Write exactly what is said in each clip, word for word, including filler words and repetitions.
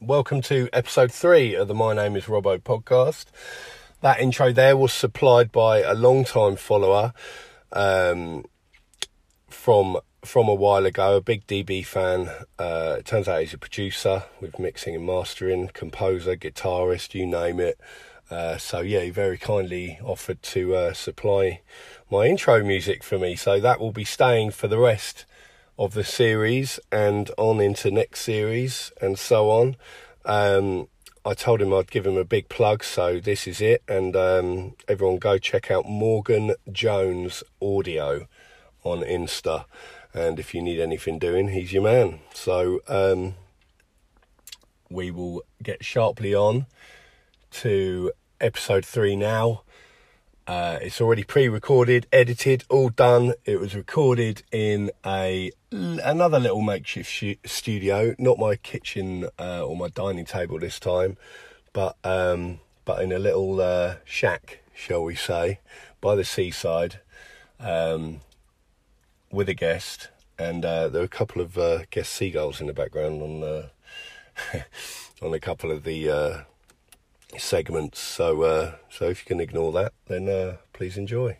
welcome to episode three of the My Name is Robbo podcast. That intro there was supplied by a long-time follower um, from from a while ago, a big D B fan. Uh, it turns out he's a producer with mixing and mastering, composer, guitarist, you name it. Uh, so yeah, he very kindly offered to uh, supply my intro music for me. So that will be staying for the rest of the series and on into next series and so on. Um, I told him I'd give him a big plug, so this is it. And um, everyone go check out Morgan Jones Audio on Insta. And if you need anything doing, he's your man. So um, we will get sharply on to episode three now. Uh, it's already pre-recorded, edited, all done. It was recorded in a another little makeshift sh- studio, not my kitchen uh, or my dining table this time, but um, but in a little uh, shack, shall we say, by the seaside, um, with a guest, and uh, there were a couple of uh, guest seagulls in the background on uh, on a couple of the Uh, segments, so uh, so if you can ignore that, then uh, please enjoy.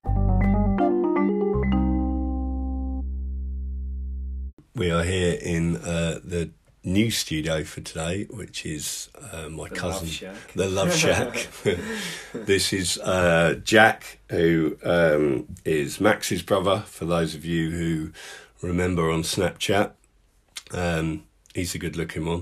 We are here in uh, the new studio for today, which is uh, my the cousin, Love Shack. the Love Shack. This is uh, Jack, who um, is Max's brother. For those of you who remember on Snapchat, um, he's a good-looking one.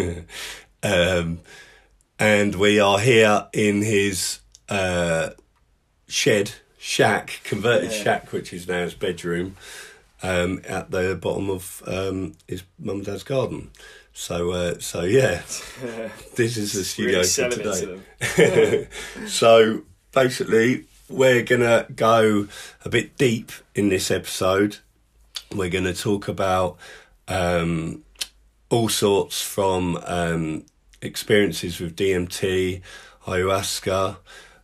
um, And we are here in his uh, shed, shack, converted yeah. shack, which is now his bedroom, um, at the bottom of um, his mum and dad's garden. So, uh, so yeah, this is the studio really for today. So basically, we're going to go a bit deep in this episode. We're going to talk about um, all sorts from Um, experiences with D M T, ayahuasca,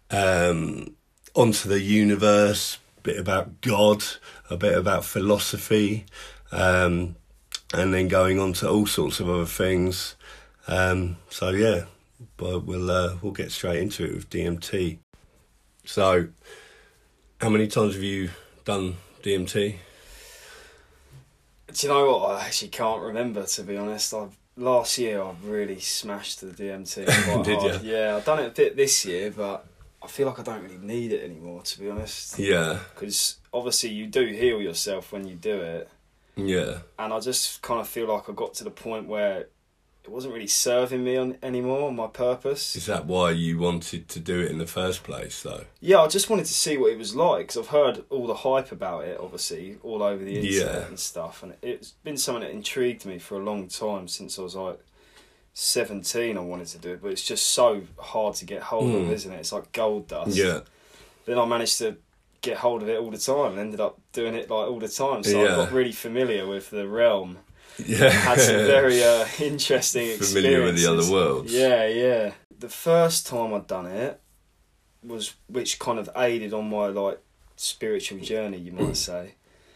um, onto the universe, a bit about God, a bit about philosophy, um, and then going on to all sorts of other things. Um, so yeah, but we'll uh, we'll get straight into it with D M T. So, how many times have you done D M T? Do you know what? I actually can't remember, to be honest. I've Last year I really smashed the D M T quite Did hard. you? Yeah, I've done it a bit this year, but I feel like I don't really need it anymore, to be honest. Yeah. Because obviously you do heal yourself when you do it. Yeah. And I just kind of feel like I got to the point where it wasn't really serving me on anymore, my purpose. Is that why you wanted to do it in the first place, though? Yeah, I just wanted to see what it was like, because I've heard all the hype about it, obviously, all over the internet Yeah. and stuff, and it's been something that intrigued me for a long time, since I was like seventeen I wanted to do it, but it's just so hard to get hold Mm. of, isn't it? It's like gold dust. Yeah. Then I managed to get hold of it all the time, and ended up doing it like all the time, so Yeah. I got really familiar with the realm. Yeah. Had some very uh, interesting experiences. Familiar with the other worlds. Yeah, yeah. The first time I'd done it was, which kind of aided on my like spiritual journey, you might say.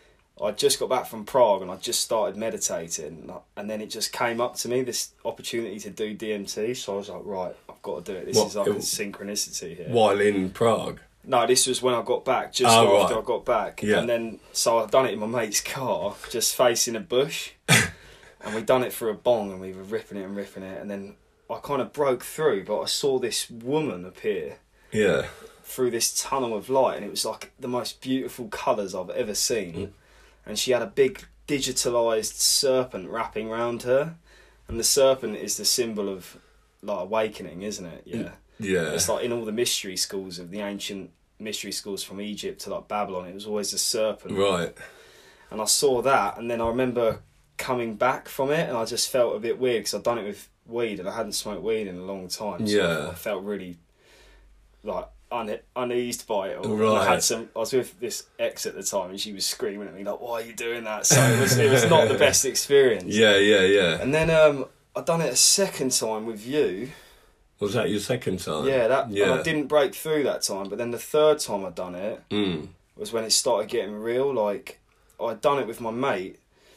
I just got back from Prague and I just started meditating, and then it just came up to me, this opportunity to do D M T. So I was like, right, I've got to do it. This What, is like it, a synchronicity here. While in Prague? No, this was when I got back, just Oh, after right. I got back. Yeah. And then, so I'd done it in my mate's car, just facing a bush. And we'd done it for a bong, and we were ripping it and ripping it. And then I kind of broke through, but I saw this woman appear Yeah. through this tunnel of light, and it was like the most beautiful colours I've ever seen. Mm. And she had a big digitalised serpent wrapping around her. And the serpent is the symbol of like awakening, isn't it? Yeah. Yeah. It's like in all the mystery schools of the ancient mystery schools from Egypt to like Babylon, it was always a serpent. Right. And I saw that, and then I remember coming back from it, and I just felt a bit weird because I'd done it with weed, and I hadn't smoked weed in a long time. So Yeah. I, I felt really like un- uneased by it all. Right. And I had some. I was with this ex at the time, and she was screaming at me like, "Why are you doing that?" So it was it was not the best experience. Yeah, yeah, yeah. And then um, I done it a second time with you. Was that your second time? Yeah, that. Yeah. And I didn't break through that time, but then the third time I'd done it Mm. was when it started getting real. Like I'd done it with my mate,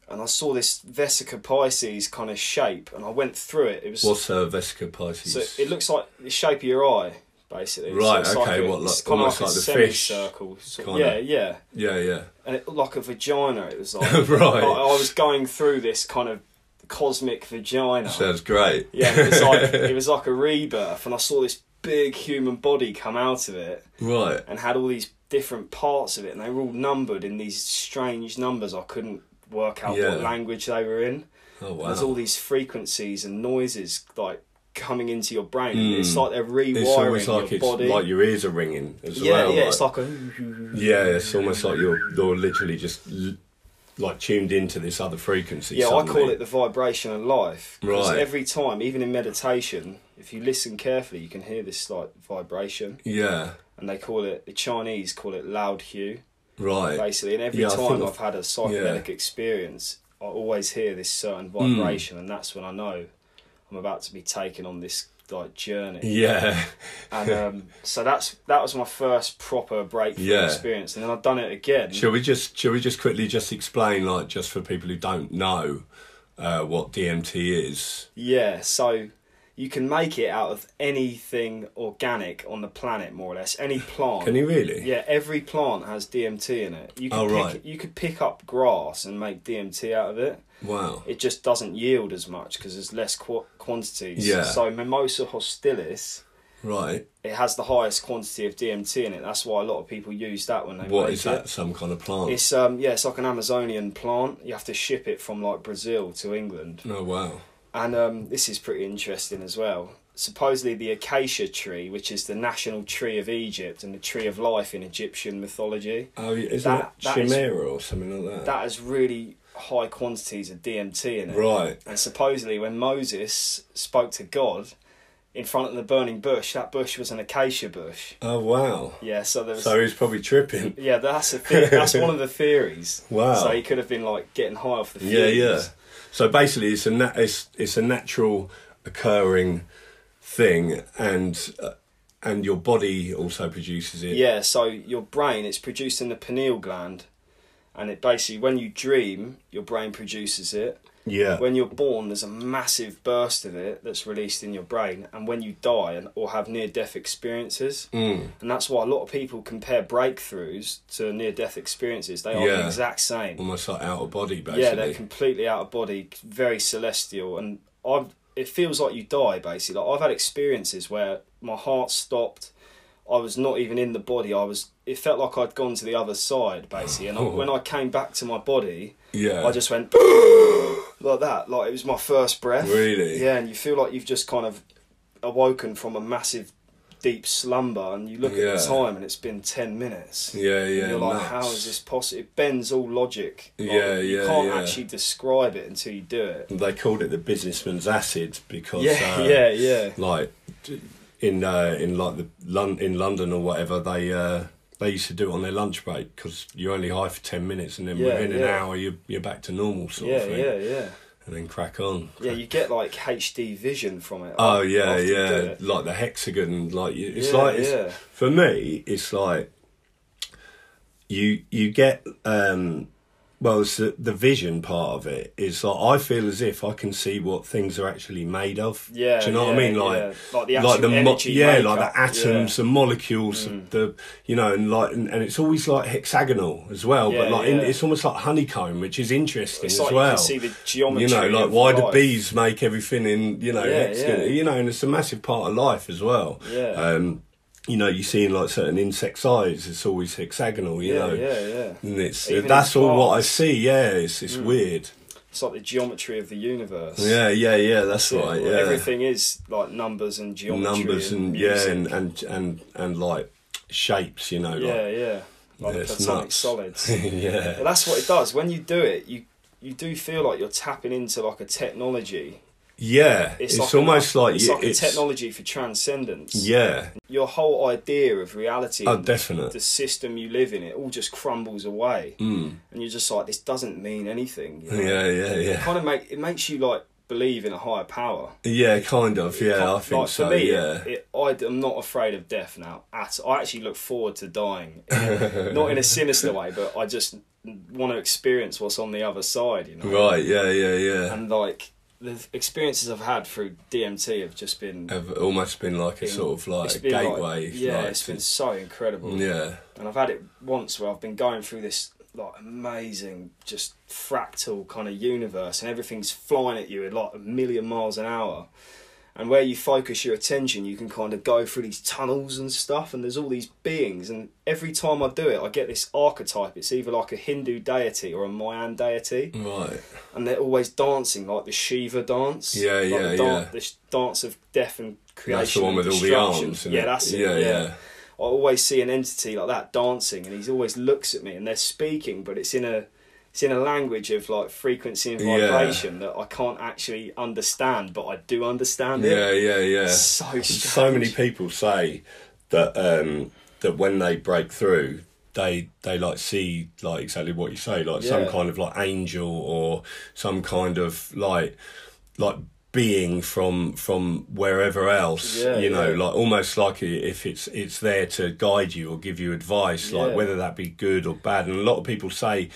and I saw this Vesica Pisces kind of shape, and I went through it. It was What's a Vesica Pisces? so it looks like the shape of your eye, basically. Right. So it's Okay. like a, what like it's kind almost of like, like a the fish? semicircle. So, kinda. yeah, yeah, Yeah. Yeah. and it looked like a vagina. It was like Right. like I was going through this kind of cosmic vagina. Sounds great. Yeah, it was like it was like a rebirth, and I saw this big human body come out of it, Right. and had all these different parts of it, and they were all numbered in these strange numbers. I couldn't work out Yeah. what language they were in. Oh wow. There's all these frequencies and noises like coming into your brain. Mm. It's like they're rewiring It's almost like your it's body. like your ears are ringing as yeah, well. yeah, like, it's like a yeah, it's almost like you're you're literally just l- like tuned into this other frequency. yeah. suddenly. I call it the vibration of life. 'Cause Right. every time, even in meditation, if you listen carefully, you can hear this like vibration, Yeah. and they call it the Chinese call it loud hue. Right. Basically, and every Yeah, I time think I've I've- had a psychedelic experience, I always hear this certain Mm. vibration, and that's when I know I'm about to be taken on this like journey. Yeah. And um, so that's that was my first proper breakthrough Yeah. experience, and then I've done it again. Shall we just shall we just quickly just explain, like, just for people who don't know, uh, what D M T is? Yeah, so you can make it out of anything organic on the planet, more or less. Any plant. Can you really? Yeah, every plant has D M T in it. You could Oh, pick, right. You could pick up grass and make D M T out of it. Wow. It just doesn't yield as much because there's less qu- quantities. Yeah. So Mimosa hostilis, Right. it has the highest quantity of D M T in it. That's why a lot of people use that when they What make is it. that? Some kind of plant? It's um yeah, it's like an Amazonian plant. You have to ship it from like Brazil to England, Oh wow. and um, this is pretty interesting as well. Supposedly, the acacia tree, which is the national tree of Egypt and the tree of life in Egyptian mythology, Oh, isn't That- that, that is- Chimera or something like that? that has really high quantities of D M T in it. Right. And supposedly, when Moses spoke to God in front of the burning bush, that bush was an acacia bush. Oh wow. Yeah, so there was. So he's probably tripping. yeah, that's a the- that's one of the theories. Wow. So he could have been like getting high off the fumes. Yeah, yeah. So basically, it's a na- it's it's a natural occurring thing, and uh, and your body also produces it. Yeah, so your brain, it's produced in the pineal gland, and it basically, when you dream, your brain produces it. Yeah. When you're born, there's a massive burst of it that's released in your brain, and when you die and or have near-death experiences, Mm. and that's why a lot of people compare breakthroughs to near-death experiences. They are the Yeah. exact same. Almost like out of body, basically. Yeah, they're completely out of body, very celestial, and I've. It feels like you die, basically. Like I've had experiences where my heart stopped. I was not even in the body. I was. It felt like I'd gone to the other side, basically. And I, when I came back to my body, Yeah. I just went like that. Like it was my first breath. Really? Yeah, and you feel like you've just kind of awoken from a massive, deep slumber, and you look Yeah. at the time, and it's been ten minutes. Yeah, yeah. And you're like, nuts. how is this possible? It bends all logic. Like, Yeah, You yeah, can't yeah. actually describe it until you do it. They called it the businessman's acid because, Yeah, uh, yeah, yeah. like in uh, in like the Lon- in London or whatever, they uh, they used to do it on their lunch break because you're only high for ten minutes, and then Yeah, within an yeah. hour you're you're back to normal sort Yeah, of thing, yeah, yeah. and then crack on. Yeah, you get like H D vision from it. Oh after yeah, you do yeah, it. like the hexagon, like you- it's Yeah, like it's, yeah. for me, it's like you you get um, well, it's the, the vision part of it is like I feel as if I can see what things are actually made of. Yeah, do you know yeah, what I mean? Like, yeah. Like the actual mo- energy yeah, makeup, like the atoms, yeah. the molecules, Mm. the you know, and like, and, and it's always like hexagonal as well. Yeah, but like, in, yeah. it's almost like honeycomb, which is interesting It's as like well. you can see the geometry. You know, like of why life. do bees make everything in, you know, Yeah, hexagon, yeah. you know, and it's a massive part of life as well. Yeah. Um, you know, you see in like certain insects' eyes, it's always hexagonal, you Yeah, know. yeah, yeah. And it's Even in that's all what I plants. see, yeah, it's it's weird. It's like the geometry of the universe. Yeah, yeah, yeah, that's Yeah, right, well, yeah. Everything is like numbers and geometry. Numbers and, and yeah, music. and, and and and like shapes, you know, yeah, like yeah. Like yeah, the it's platonic nuts. solids. yeah. But that's what it does. When you do it, you you do feel like you're tapping into like a technology. Yeah, It's, it's, like almost a, like it's you, like a it's technology for transcendence. yeah, Your whole idea of reality, oh, and definite. the system you live in, it all just crumbles away, Mm. and you're just like, this doesn't mean anything. You know? Yeah, yeah, It yeah, kind of make it makes you like believe in a higher power. yeah, kind of. Yeah, I think like, so. For me, yeah, it, I, am not afraid of death now. At I actually look forward to dying, not in a sinister way, but I just want to experience what's on the other side, you know. Right, yeah, yeah, yeah. And like the experiences I've had through D M T have just been have almost been like a sort of like a gateway. Like, yeah, like, it's to, been so incredible. Yeah. And I've had it once where I've been going through this like amazing, just fractal kind of universe, and everything's flying at you at like a million miles an hour. And where you focus your attention, you can kind of go through these tunnels and stuff, and there's all these beings. And every time I do it, I get this archetype. It's either like a Hindu deity or a Mayan deity. Right. And they're always dancing, like the Shiva dance. Yeah, like yeah, the dan- yeah. The dance of death and creation. That's the one and with all the destruction. arms. Isn't Yeah, it? that's it. Yeah, yeah. yeah. I always see an entity like that dancing, and he always looks at me, and they're speaking, but it's in a it's in a language of like frequency and vibration yeah. that I can't actually understand, but I do understand it. Yeah, yeah, yeah. It's so strange. So many people say that um, that when they break through, they they like see like exactly what you say, like yeah. some kind of like angel or some kind of like like being from from wherever else, yeah, you know, yeah. like almost like if it's it's there to guide you or give you advice, yeah. like whether that be good or bad. And a lot of people say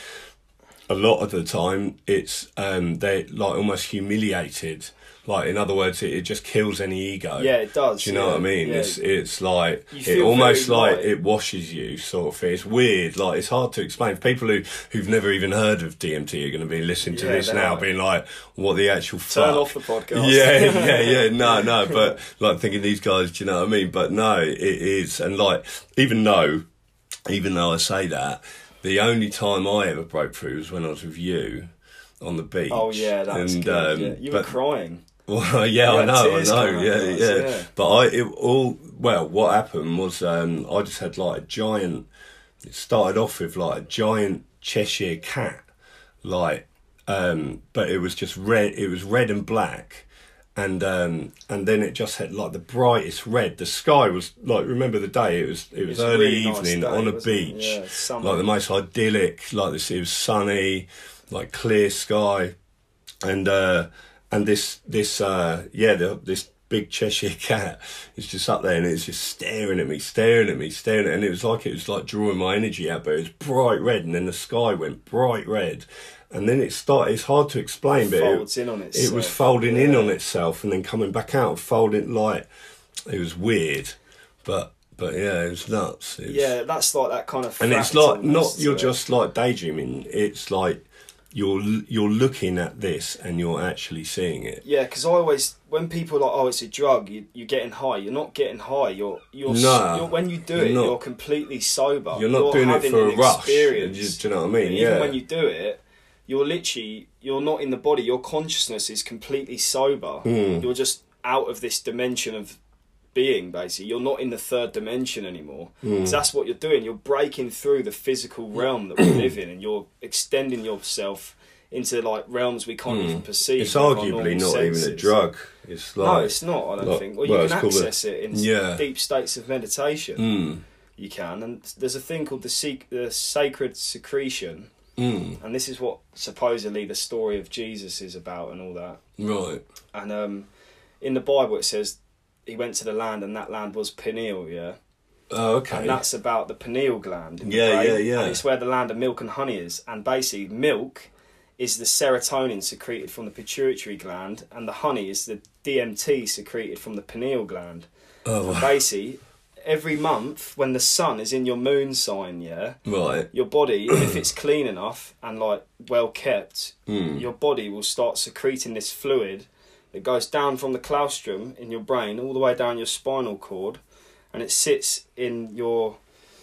a lot of the time it's um they're like almost humiliated. Like, in other words, it, it just kills any ego. Yeah, it does. Do you know yeah, what I mean? Yeah. It's it's like, You it feel almost very like light. it washes you, sort of thing. It's weird. Like, it's hard to explain. People who, who've never even heard of D M T are going to be listening to Yeah, this they now, are. being like, what the actual Turn fuck? off the podcast. Yeah, yeah, yeah. No, no. But, like, thinking these guys, do you know what I mean? But no, it is. And, like, even though, even though I say that, the only time I ever broke through was when I was with you on the beach. Oh, yeah, that was and, good. um, yeah. You but, were crying. Well, yeah, Yeah, I know, I tears know, coming yeah, out, yeah, yeah. But I, it all, well, what happened was, um, I just had like a giant, it started off with like a giant Cheshire cat, like, um, but it was just red, it was red and black, and, um, and then it just had like the brightest red. The sky was like, remember the day, it was, it was It's a early really nice evening day, on a wasn't it? beach, Yeah, summer. like the most idyllic, like this, it was sunny, like clear sky, and, uh, And this, this, uh, yeah, the, this big Cheshire cat is just up there and it's just staring at me, staring at me, staring at me. And it was like, it was like drawing my energy out, but it was bright red. And then the sky went bright red. And then it started, it's hard to explain, It but folds it, in on itself. it was folding yeah. in on itself and then coming back out and folding like, it was weird. But, but yeah, it was nuts. It was, Yeah, that's like that kind of. and it's like, not, fractalness you're to it. just like daydreaming. It's like, you're you're looking at this and you're actually seeing it. Yeah, because I always, when people are like, oh, it's a drug, you, you're getting high. You're not getting high. You're you're, Nah, you're when you do you're it, not. you're completely sober. You're not doing it having for an a rush. experience. Do you, do you know what I mean? And Yeah. Even when you do it, you're literally you're not in the body. Your consciousness is completely sober. Mm. You're just out of this dimension of being, basically. You're not in the third dimension anymore. Mm. So that's what you're doing. You're breaking through the physical realm that we live in, and you're extending yourself into like realms we can't Mm. even perceive. It's with our arguably normal not even senses. a drug. It's like, No, it's not. I don't like- think. Well, well, you it's can called a- access it in Yeah. deep states of meditation. Mm, You can, and there's a thing called the sec- the sacred secretion, mm, and this is what supposedly the story of Jesus is about, and all that. right. And um, in the Bible it says he went to the land, and that land was pineal. Yeah. Oh, okay. And that's about the pineal gland. In the Yeah, brain, yeah, yeah. And it's where the land of milk and honey is. And basically, milk is the serotonin secreted from the pituitary gland, and the honey is the D M T secreted from the pineal gland. Oh, And wow. basically, every month when the sun is in your moon sign, yeah, Right. your body, if it's clean enough and like well kept, Mm. your body will start secreting this fluid that goes down from the claustrum in your brain all the way down your spinal cord, and it sits in your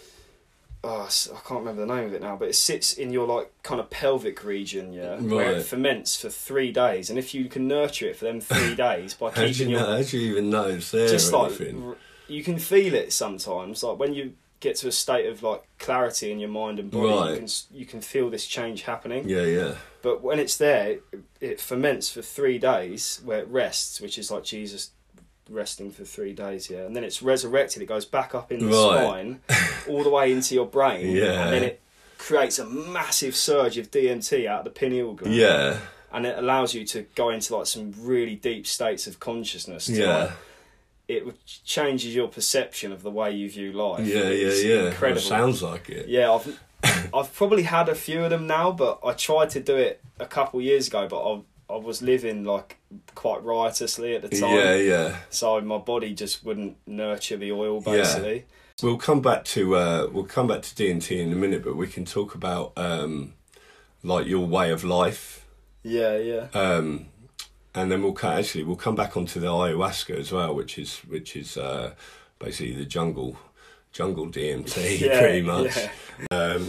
oh, s- I can't remember the name of it now, but it sits in your like kind of pelvic region, yeah, where it Right. ferments for three days, and if you can nurture it for them three days by How do keeping you your know? How do you even know it's there just or like anything? r- you can feel it sometimes, like when you get to a state of like clarity in your mind and body, Right. you can s- you can feel this change happening. Yeah, yeah. But when it's there, it, it ferments for three days where it rests, which is like Jesus resting for three days, yeah. And then it's resurrected, it goes back up in the Right. spine, all the way into your brain, Yeah. and then it creates a massive surge of D M T out of the pineal gland. Yeah. And it allows you to go into like some really deep states of consciousness. To, Yeah. like, it would- changes your perception of the way you view life. Yeah, yeah, It's yeah. Well, incredible. it sounds like it. Yeah, I've I've probably had a few of them now, but I tried to do it a couple years ago, but I I was living like quite riotously at the time. Yeah, yeah. So my body just wouldn't nurture the oil, basically. Yeah. We'll come back to uh, we'll come back to D and T in a minute, but we can talk about um, like your way of life. Yeah, yeah. Um, and then we'll co- actually we'll come back onto the ayahuasca as well, which is which is uh, basically the jungle jungle D M T, yeah, pretty much. Yeah. Um,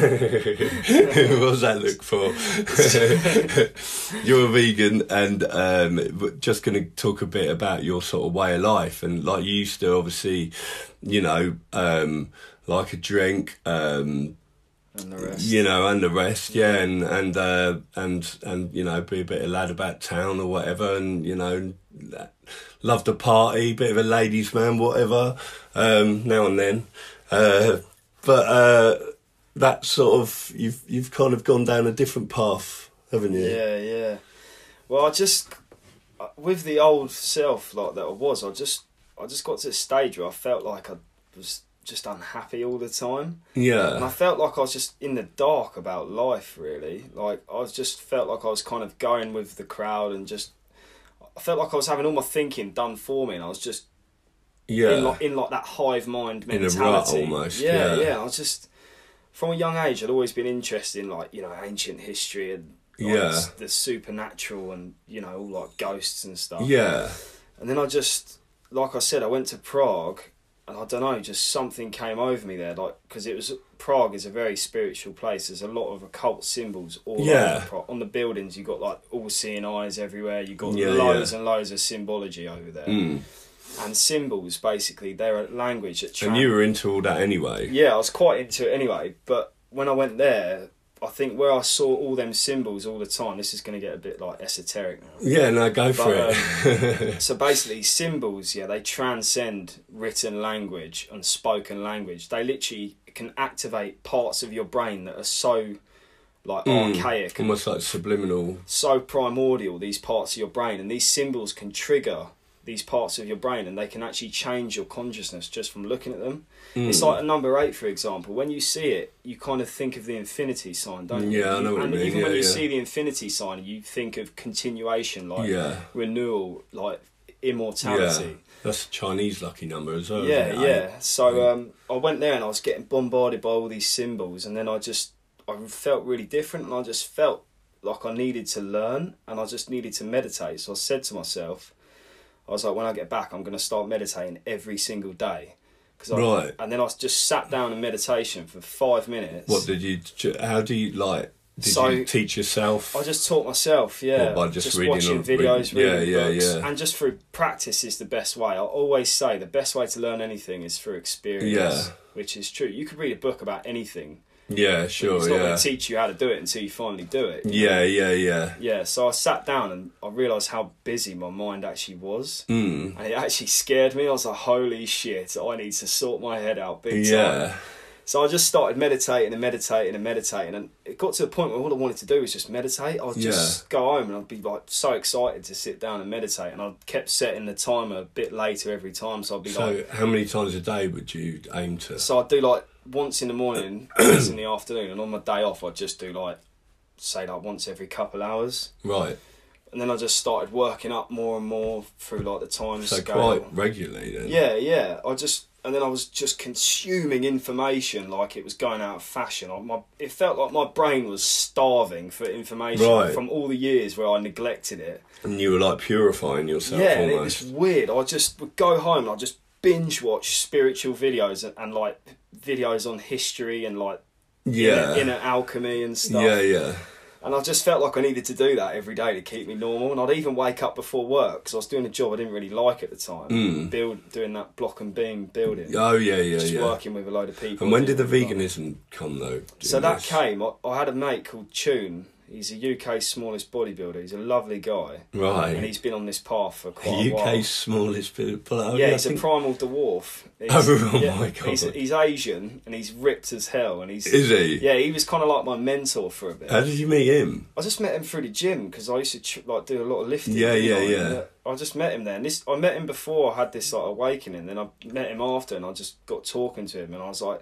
what does that look for? You're a vegan, and um, just going to talk a bit about your sort of way of life, and like you used to obviously, you know, um, like a drink. Um, And the rest. You know, and the rest, yeah, and and uh, and and you know, be a bit of lad about town or whatever, and you know, love to party, bit of a ladies' man, whatever, um, now and then, uh, but uh, that sort of you've you've kind of gone down a different path, haven't you? Yeah, yeah. Well, I just with the old self like that I was, I just I just got to a stage where I felt like I was just unhappy all the time. Yeah. And I felt like I was just in the dark about life, really. Like, I was just felt like I was kind of going with the crowd and just... I felt like I was having all my thinking done for me, and I was just... Yeah. In like, in like that hive mind mentality. In a rut, almost, yeah. Yeah, yeah. I was just... From a young age, I'd always been interested in, like, you know, ancient history and... Like, yeah. The supernatural and, you know, all, like, ghosts and stuff. Yeah. And then I just... Like I said, I went to Prague... And I don't know, just something came over me there, like because it was Prague is a very spiritual place. There's a lot of occult symbols all yeah. over Prague. On the buildings. You got like all seeing eyes everywhere. You got yeah, loads yeah. and loads of symbology over there. Mm. And symbols, basically, they're a language that. Tra- and you were into all that anyway. Yeah, I was quite into it anyway. But when I went there, I think where I saw all them symbols all the time, this is going to get a bit like esoteric now. Yeah, no, go for but, it. Um, so basically, symbols, yeah, they transcend written language and spoken language. They literally can activate parts of your brain that are so like mm, archaic, almost like subliminal, so primordial. These parts of your brain, and these symbols can trigger these parts of your brain, and they can actually change your consciousness just from looking at them. Mm. It's like a number eight, for example. When you see it, you kind of think of the infinity sign, don't you? Yeah, I know what and you mean. even yeah, when you yeah. see the infinity sign, you think of continuation, like yeah. renewal, like immortality. Yeah. That's a Chinese lucky number as well. Yeah, isn't it? yeah. So um, I went there and I was getting bombarded by all these symbols, and then I just I felt really different, and I just felt like I needed to learn, and I just needed to meditate. So I said to myself, I was like, when I get back, I'm going to start meditating every single day. Cause I, right. And then I just sat down in meditation for five minutes. What did you, how do you, like, did so, you teach yourself? I just taught myself, yeah. What, by just, just reading watching on, videos, reading, reading yeah, books. Yeah, yeah. And just through practice is the best way. I always say the best way to learn anything is through experience. Yeah. Which is true. You could read a book about anything. Yeah, sure, it's not yeah. going to teach you how to do it until you finally do it. Yeah, yeah, yeah. Yeah, so I sat down and I realised how busy my mind actually was. Mm. And it actually scared me. I was like, holy shit, I need to sort my head out big time. Yeah. So I just started meditating and meditating and meditating. And it got to a point where all I wanted to do was just meditate. I would just yeah. go home and I'd be like so excited to sit down and meditate. And I kept setting the timer a bit later every time. So I'd be so like... So how many times a day would you aim to? So I'd do like once in the morning, once in the afternoon, and on my day off I'd just do like, say like once every couple hours. Right. And then I just started working up more and more through like the time so scale. Quite regularly then? Yeah, yeah. I just... And then I was just consuming information like it was going out of fashion. I, my, it felt like my brain was starving for information right. from all the years where I neglected it. And you were like purifying yourself yeah, almost. Yeah, it was weird. I just would go home and I'd just binge watch spiritual videos and, and like videos on history and like yeah. inner, inner alchemy and stuff. Yeah, yeah. And I just felt like I needed to do that every day to keep me normal. And I'd even wake up before work because I was doing a job I didn't really like at the time. Mm. Build doing that block and beam building. Oh yeah, yeah, just yeah. working with a load of people. And when did the veganism come though? So that came. I, I had a mate called Tune. He's a U K's smallest bodybuilder. He's a lovely guy. Right. And he's been on this path for quite U K's a while. U K's smallest bodybuilder? Yeah, he's think... a primal dwarf. He's, oh yeah, my God. He's, he's Asian and he's ripped as hell. And he's Is he? Yeah, he was kind of like my mentor for a bit. How did you meet him? I just met him through the gym because I used to tr- like do a lot of lifting. Yeah, yeah, I? yeah. I just met him there. And this, I met him before I had this like awakening. Then I met him after and I just got talking to him and I was like,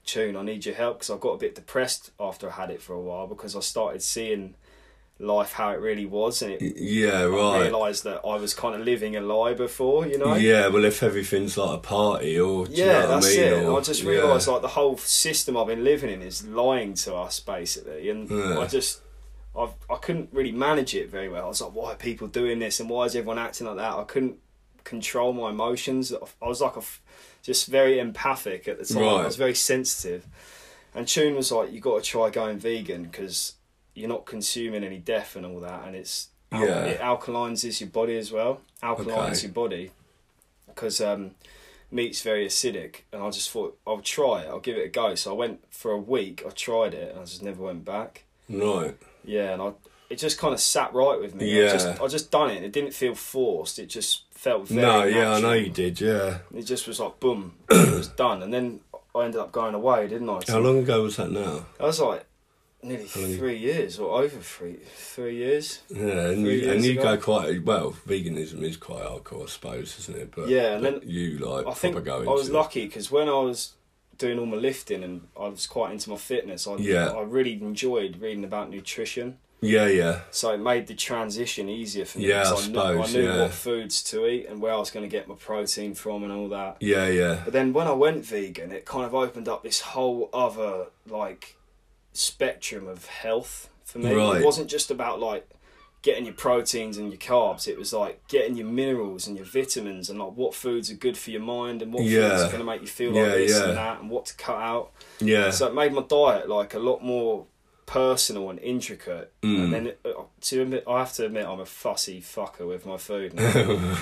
Tune, I need your help, because I got a bit depressed after I had it for a while, because I started seeing life how it really was, and it, yeah, right. I realised that I was kind of living a lie before, you know. Yeah, well, if everything's like a party, or do yeah, you know that's what I mean? it. Or, I just realised like the whole system I've been living in is lying to us basically, and yeah. I just I I couldn't really manage it very well. I was like, why are people doing this, and why is everyone acting like that? I couldn't control my emotions. I was like a, just very empathic at the time. Right. I was very sensitive, and Tune was like, you got to try going vegan because you're not consuming any death and all that, and it's yeah. it alkalines your body as well. Alkalines Okay. your body because um, meat's very acidic, and I just thought I'll try it. I'll give it a go. So I went for a week. I tried it, and I just never went back. Right. Yeah, and I it just kind of sat right with me. Yeah. I just I just done it. And it didn't feel forced. It just felt very No, natural. yeah, I know you did. Yeah. It just was like boom, it was done, and then I ended up going away, didn't I? So How long ago was that now? I was like nearly long- three years or over three three years. Yeah, and Three you, and years you ago. go quite well. Veganism is quite hardcore, I suppose, isn't it? But Yeah, and but then you like I think proper I going was to- lucky because when I was doing all my lifting and I was quite into my fitness, I Yeah. I really enjoyed reading about nutrition. Yeah, yeah, So it made the transition easier for me. Yeah, I because I, knew, I suppose, knew yeah. what foods to eat and where I was going to get my protein from and all that. yeah, yeah. But then when I went vegan, it kind of opened up this whole other like spectrum of health for me. Right. It wasn't just about like getting your proteins and your carbs. It was like getting your minerals and your vitamins and like what foods are good for your mind and what Yeah. foods are going to make you feel Yeah, like this yeah. and that and what to cut out. Yeah, So it made my diet like a lot more personal and intricate. Mm. And then it, uh, to admit, I have to admit I'm a fussy fucker with my food. Like,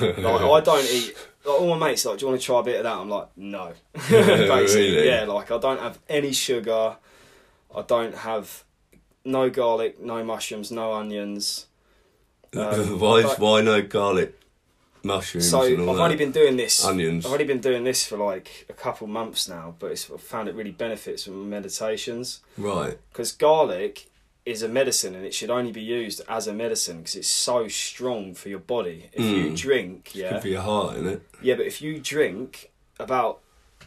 I don't eat. Like, all my mates are like, do you want to try a bit of that? I'm like, no. Basically, Really? yeah. Like I don't have any sugar. I don't have no garlic, no mushrooms, no onions. Um, why I is, don't- why no garlic, mushrooms, So and I've all that? only been doing this. Onions. I've only been doing this for like a couple months now, but it's, I've found it really benefits from my meditations. Right. Because garlic is a medicine and it should only be used as a medicine because it's so strong for your body. If you Mm. drink, yeah, Good for your heart, isn't it? yeah, but if you drink about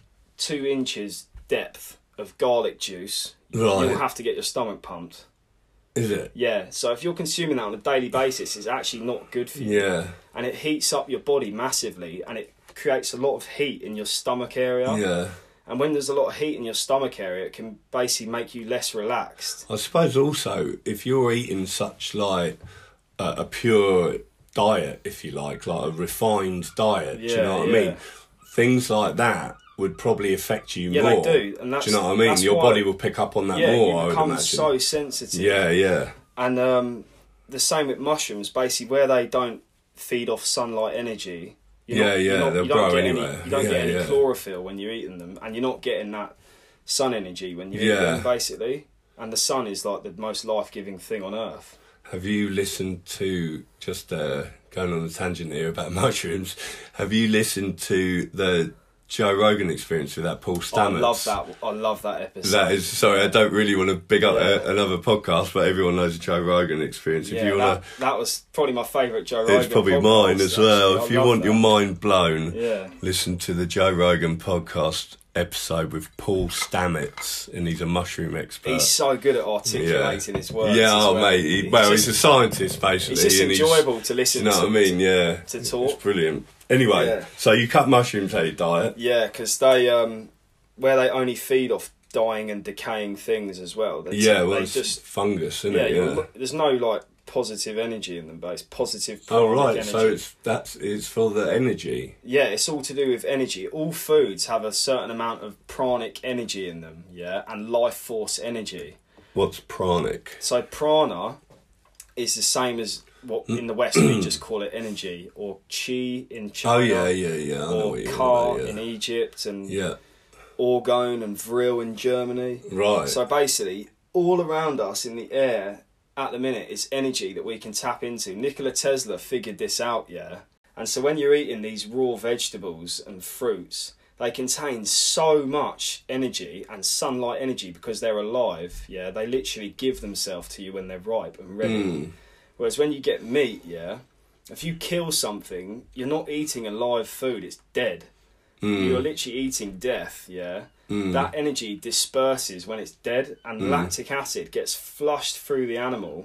two inches depth of garlic juice, Right. you'll have to get your stomach pumped. Is it? Yeah, so if you're consuming that on a daily basis, it's actually not good for you. Yeah. And it heats up your body massively and it creates a lot of heat in your stomach area. Yeah. And when there's a lot of heat in your stomach area, it can basically make you less relaxed. I suppose also if you're eating such like a, a pure diet, if you like, like a refined diet, do you Yeah, know what yeah. I mean? Things like that would probably affect you Yeah, more. they do. And that's, do you know what I mean? that's Your why- body will pick up on that yeah, more, I you would become imagine. so sensitive. Yeah, yeah. And um, the same with mushrooms, basically, where they don't feed off sunlight energy. You're Yeah, not, yeah, you're not, they'll you don't grow get anyway. Any, you don't Yeah, get any yeah. chlorophyll when you're eating them, and you're not getting that sun energy when you eat Yeah. them, basically. And the sun is like the most life-giving thing on earth. Have you listened to, just uh, going on a tangent here about mushrooms, have you listened to the Joe Rogan Experience with that Paul Stamets? I love that. I love that episode. That is, sorry, I don't really want to big up Yeah. a, another podcast, but everyone knows the Joe Rogan Experience. If yeah, you want that, to, that was probably my favourite Joe Rogan. it's probably podcast, mine as actually. well. I If you love want that. your mind blown, Yeah. listen to the Joe Rogan podcast episode with Paul Stamets, and he's a mushroom expert. He's so good at articulating his words. Yeah, as oh well. mate, he, well, he's, just, a scientist basically. It's just and he's- enjoyable to listen You know to. what I mean? Yeah. to talk. It's brilliant. Anyway, Yeah. so you cut mushrooms out of your diet. Yeah, because they, um, where they only feed off dying and decaying things as well. They Yeah, they well, it's just fungus, isn't yeah, it? you're- Yeah. there's no like positive energy in them, but it's positive. Oh pranic right, energy. so it's that's it's for the energy. Yeah, it's all to do with energy. All foods have a certain amount of pranic energy in them, yeah, and life force energy. What's pranic? So prana is the same as what in the West we just call it energy, or chi in China. Oh yeah, yeah, yeah. I know Or what you're ka on about, in yeah. Egypt, and Yeah, orgone and vril in Germany. right. So basically, all around us in the air at the minute is energy that we can tap into. Nikola Tesla figured this out, yeah. And so when you're eating these raw vegetables and fruits, they contain so much energy and sunlight energy because they're alive, yeah. They literally give themselves to you when they're ripe and ready. Mm. Whereas when you get meat, yeah, if you kill something, you're not eating a live food, it's dead. Mm. You're literally eating death, yeah. Mm. that energy disperses when it's dead, and Mm. lactic acid gets flushed through the animal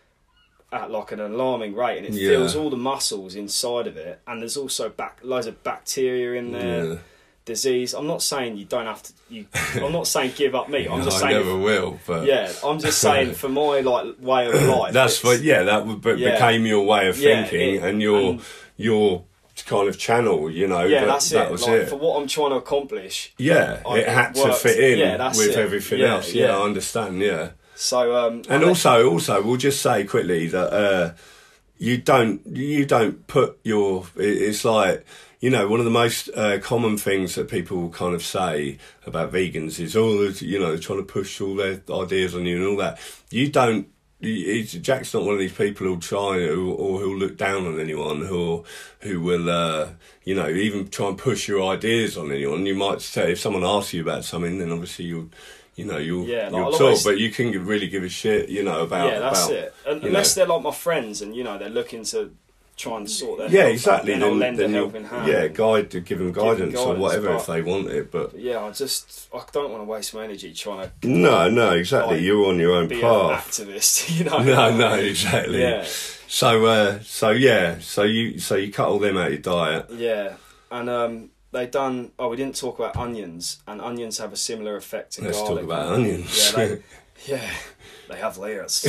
at like an alarming rate, and it Yeah. fills all the muscles inside of it, and there's also bac- loads of bacteria in there, Yeah. disease. I'm not saying you don't have to. You, I'm not saying give up meat. I'm No, just I saying. never will. But Yeah, I'm just saying for my like way of life. that's it's- what. Yeah, that would, be- Yeah. became your way of Yeah, thinking it- and your and- your kind of channel. You know. Yeah, but that's that it. was Like it. for what I'm trying to accomplish. Yeah, I- it had it to worked. fit in Yeah, that's with it. everything Yeah, else. Yeah, yeah. I understand. Yeah. So um, And I- also, also, we'll just say quickly that uh, you don't, you don't put your. it- It's like, you know, one of the most uh, common things that people kind of say about vegans is, oh, you know, they're trying to push all their ideas on you and all that. You don't. He's, Jack's not one of these people who'll try who, or who'll look down on anyone, who who will, uh, you know, even try and push your ideas on anyone. You might say if someone asks you about something, then obviously you'll. You know, you'll, Yeah, like, you'll I'll talk, always- but you can really give a shit, you know, about... yeah, that's about, it. And you unless know. they're like my friends, and you know they're looking to try and sort their Yeah, health exactly. out, then I'll Then, lend then a you'll, helping hand. yeah, guide to give them Give them guidance, or guidance, whatever but- if they want it. But But yeah, I just I don't want to waste my energy trying to no, no, exactly. Like, You're on your own be an path. activist. You know? No, no, exactly. Yeah, So, uh, so yeah, so you, so you cut all them out of your diet. yeah, and um, they done. Oh, we didn't talk about onions, and onions have a similar effect to Let's garlic. talk about onions. Yeah, they, yeah, they have layers.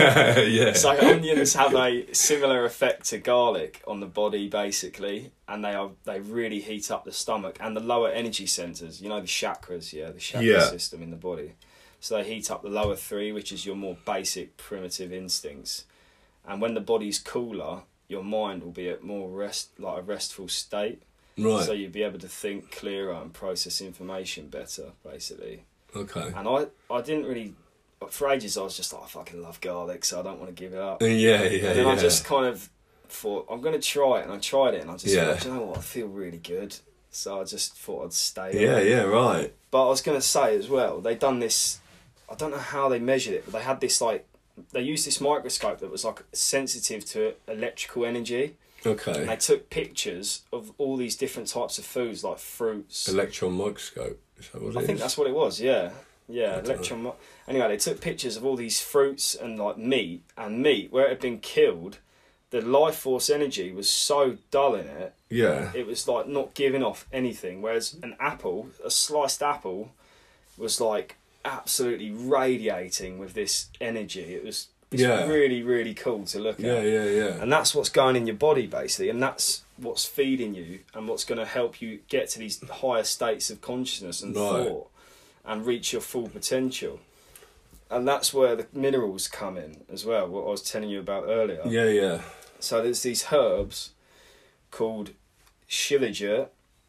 yeah. So onions have a similar effect to garlic on the body, basically, and they are they really heat up the stomach and the lower energy centers. You know, the chakras, yeah, the chakra Yeah. system in the body. So they heat up the lower three, which is your more basic, primitive instincts. And when the body's cooler, your mind will be at more rest, like a restful state. Right. So you'll be able to think clearer and process information better, basically. Okay. And I, I didn't really, for ages I was just like, I fucking love garlic, so I don't want to give it up. Yeah, yeah, And then yeah. I just kind of thought, I'm going to try it, and I tried it, and I just Yeah. thought, you know what, I feel really good. So I just thought I'd stay. Yeah, on it. yeah, right. But I was going to say as well, they done this, I don't know how they measured it, but they had this like, they used this microscope that was like sensitive to electrical energy. And Okay. they took pictures of all these different types of foods, like fruits. Electron microscope. Is that what it I think is? that's what it was, yeah. Yeah, don't electron. mi- Anyway, they took pictures of all these fruits and like meat, and meat, where it had been killed, the life force energy was so dull in it, Yeah. it was like not giving off anything. Whereas an apple, a sliced apple, was like absolutely radiating with this energy. It was it's Yeah. really, really cool to look Yeah, at. yeah, yeah. And that's what's going in your body, basically, and that's what's feeding you and what's going to help you get to these higher states of consciousness and Right. thought and reach your full potential. And that's where the minerals come in as well, what I was telling you about earlier. Yeah, yeah. So there's these herbs called shilajit,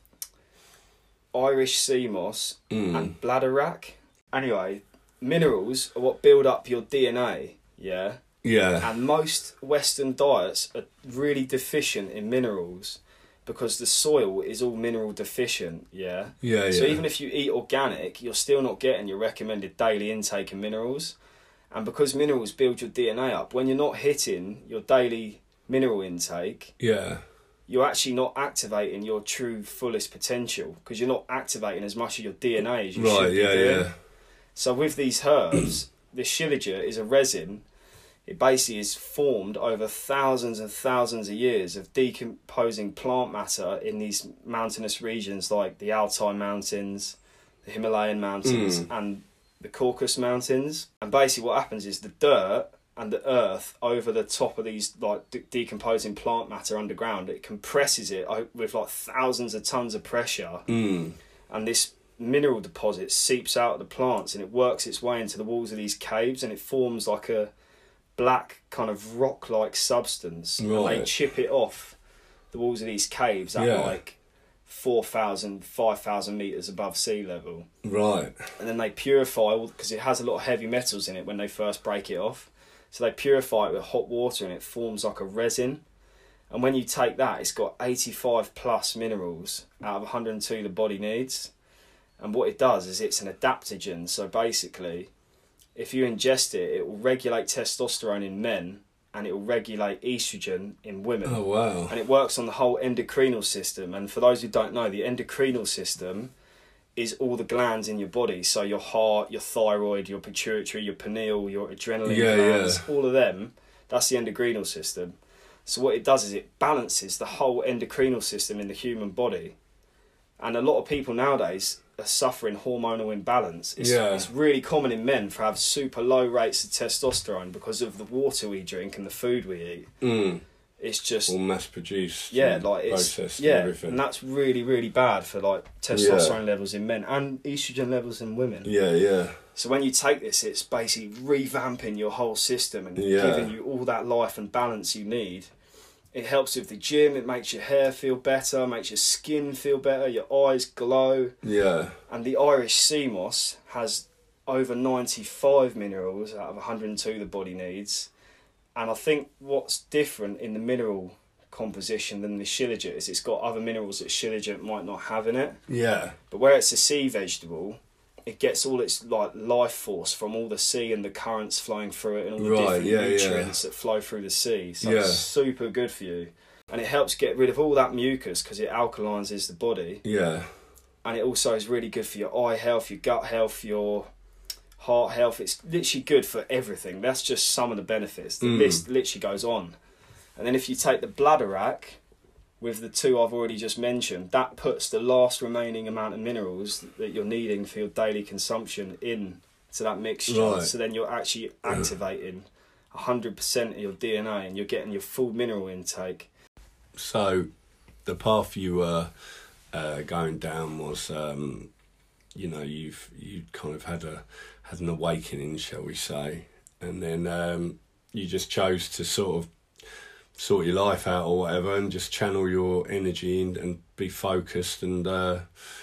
Irish sea moss, Mm. and bladderwrack. Anyway, minerals are what build up your D N A, yeah? Yeah. And most Western diets are really deficient in minerals because the soil is all mineral deficient, yeah? Yeah, yeah. So even if you eat organic, you're still not getting your recommended daily intake of minerals. And because minerals build your D N A up, when you're not hitting your daily mineral intake, Yeah. you're actually not activating your true fullest potential because you're not activating as much of your D N A as you Right, should be yeah, doing. yeah. So with these herbs, the shilajit is a resin. It basically is formed over thousands and thousands of years of decomposing plant matter in these mountainous regions like the Altai Mountains, the Himalayan Mountains, Mm. and the Caucasus Mountains. And basically what happens is the dirt and the earth over the top of these like de- decomposing plant matter underground, it compresses it o- with like thousands of tons of pressure, Mm. and this mineral deposit seeps out of the plants and it works its way into the walls of these caves, and it forms like a black kind of rock-like substance. And they Right. chip it off the walls of these caves at Yeah. like four thousand, five thousand metres above sea level. Right. And then they purify, because it has a lot of heavy metals in it when they first break it off. So they purify it with hot water and it forms like a resin. And when you take that, it's got eighty-five plus minerals out of one hundred two the body needs. And what it does is it's an adaptogen. So basically, if you ingest it, it will regulate testosterone in men and it will regulate estrogen in women. Oh, wow. And it works on the whole endocrinal system. And for those who don't know, the endocrinal system is all the glands in your body. So your heart, your thyroid, your pituitary, your pineal, your adrenaline yeah, glands, yeah. all of them, that's the endocrinal system. So what it does is it balances the whole endocrinal system in the human body. And a lot of people nowadays are suffering hormonal imbalance. It's, yeah. it's really common in men to have super low rates of testosterone because of the water we drink and the food we eat. Mm. It's just all mass produced, yeah, like it's processed, yeah, and everything. And that's really, really bad for like testosterone yeah. levels in men and estrogen levels in women. Yeah, yeah. So when you take this, it's basically revamping your whole system and yeah. giving you all that life and balance you need. It helps with the gym. It makes your hair feel better, makes your skin feel better, your eyes glow. Yeah. And the Irish sea moss has over ninety-five minerals out of one hundred and two the body needs. And I think what's different in the mineral composition than the shilajit is it's got other minerals that shilajit might not have in it. Yeah. But where it's a sea vegetable, it gets all its like life force from all the sea and the currents flowing through it and all the right, different yeah, nutrients yeah. that flow through the sea. So yeah. it's super good for you. And it helps get rid of all that mucus because it alkalizes the body. Yeah. And it also is really good for your eye health, your gut health, your heart health. It's literally good for everything. That's just some of the benefits. The mm. list literally goes on. And then if you take the bladderwrack with the two I've already just mentioned, that puts the last remaining amount of minerals that you're needing for your daily consumption in to that mixture. Right. So then you're actually activating one hundred percent of your D N A and you're getting your full mineral intake. So the path you were uh, going down was, um, you know, you've you kind of had a had an awakening, shall we say, and then um, you just chose to sort of sort your life out or whatever and just channel your energy and, and be focused and uh,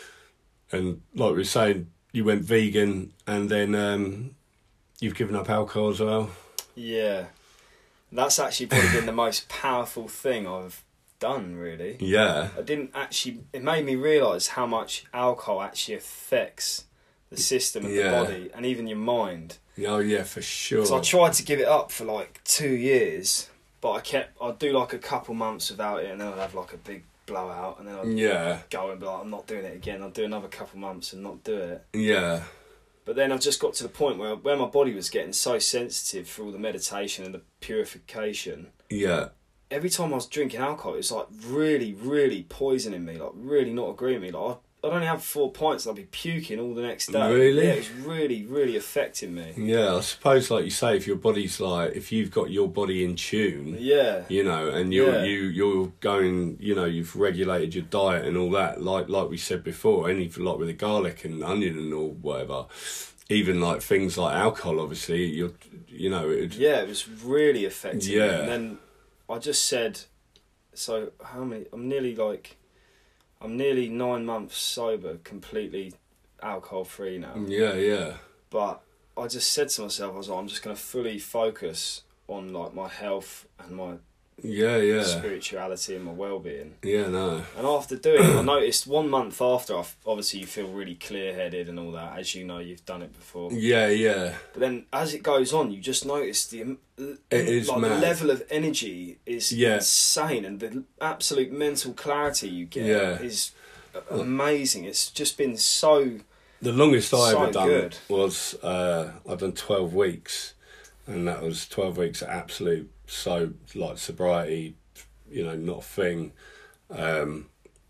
and like we were saying, you went vegan and then um, you've given up alcohol as well. Yeah, that's actually probably been the most powerful thing I've done, really. Yeah. I didn't actually, it made me realise how much alcohol actually affects the system and yeah. the body and even your mind. Oh yeah, for sure. So I tried to give it up for like two years, but I kept, I'd do like a couple months without it and then I'd have like a big blowout and then I'd yeah. go and be like, I'm not doing it again. I'd do another couple months and not do it. Yeah. But then I've just got to the point where where my body was getting so sensitive through all the meditation and the purification. Yeah. Every time I was drinking alcohol, it was like really, really poisoning me, like really not agreeing with me. Like I'd, I'd only have four pints and I'd be puking all the next day. Really? Yeah, it was really, really affecting me. Yeah, I suppose, like you say, if your body's like, if you've got your body in tune, yeah, you know, and you're yeah. you you're going, you know, you've regulated your diet and all that, like like we said before, any like with the garlic and onion and all whatever, even like things like alcohol, obviously, you're, you know, it. Yeah, it was really affecting yeah. me. And then I just said, so how many? I'm nearly like, I'm nearly nine months sober, completely alcohol free now. Yeah, yeah. But I just said to myself, I was like, I'm just going to fully focus on like my health and my yeah, yeah. spirituality and my well-being. Yeah, no. And after doing it, I noticed one month after, I obviously you feel really clear-headed and all that, as you know, you've done it before. Yeah, yeah. But then as it goes on, you just notice the it is like mad. the level of energy is yeah. insane, and the absolute mental clarity you get yeah. is amazing. It's just been so. The longest I so ever done good. was uh, I've done twelve weeks, and that was twelve weeks of absolute so like sobriety, you know, not a thing, um,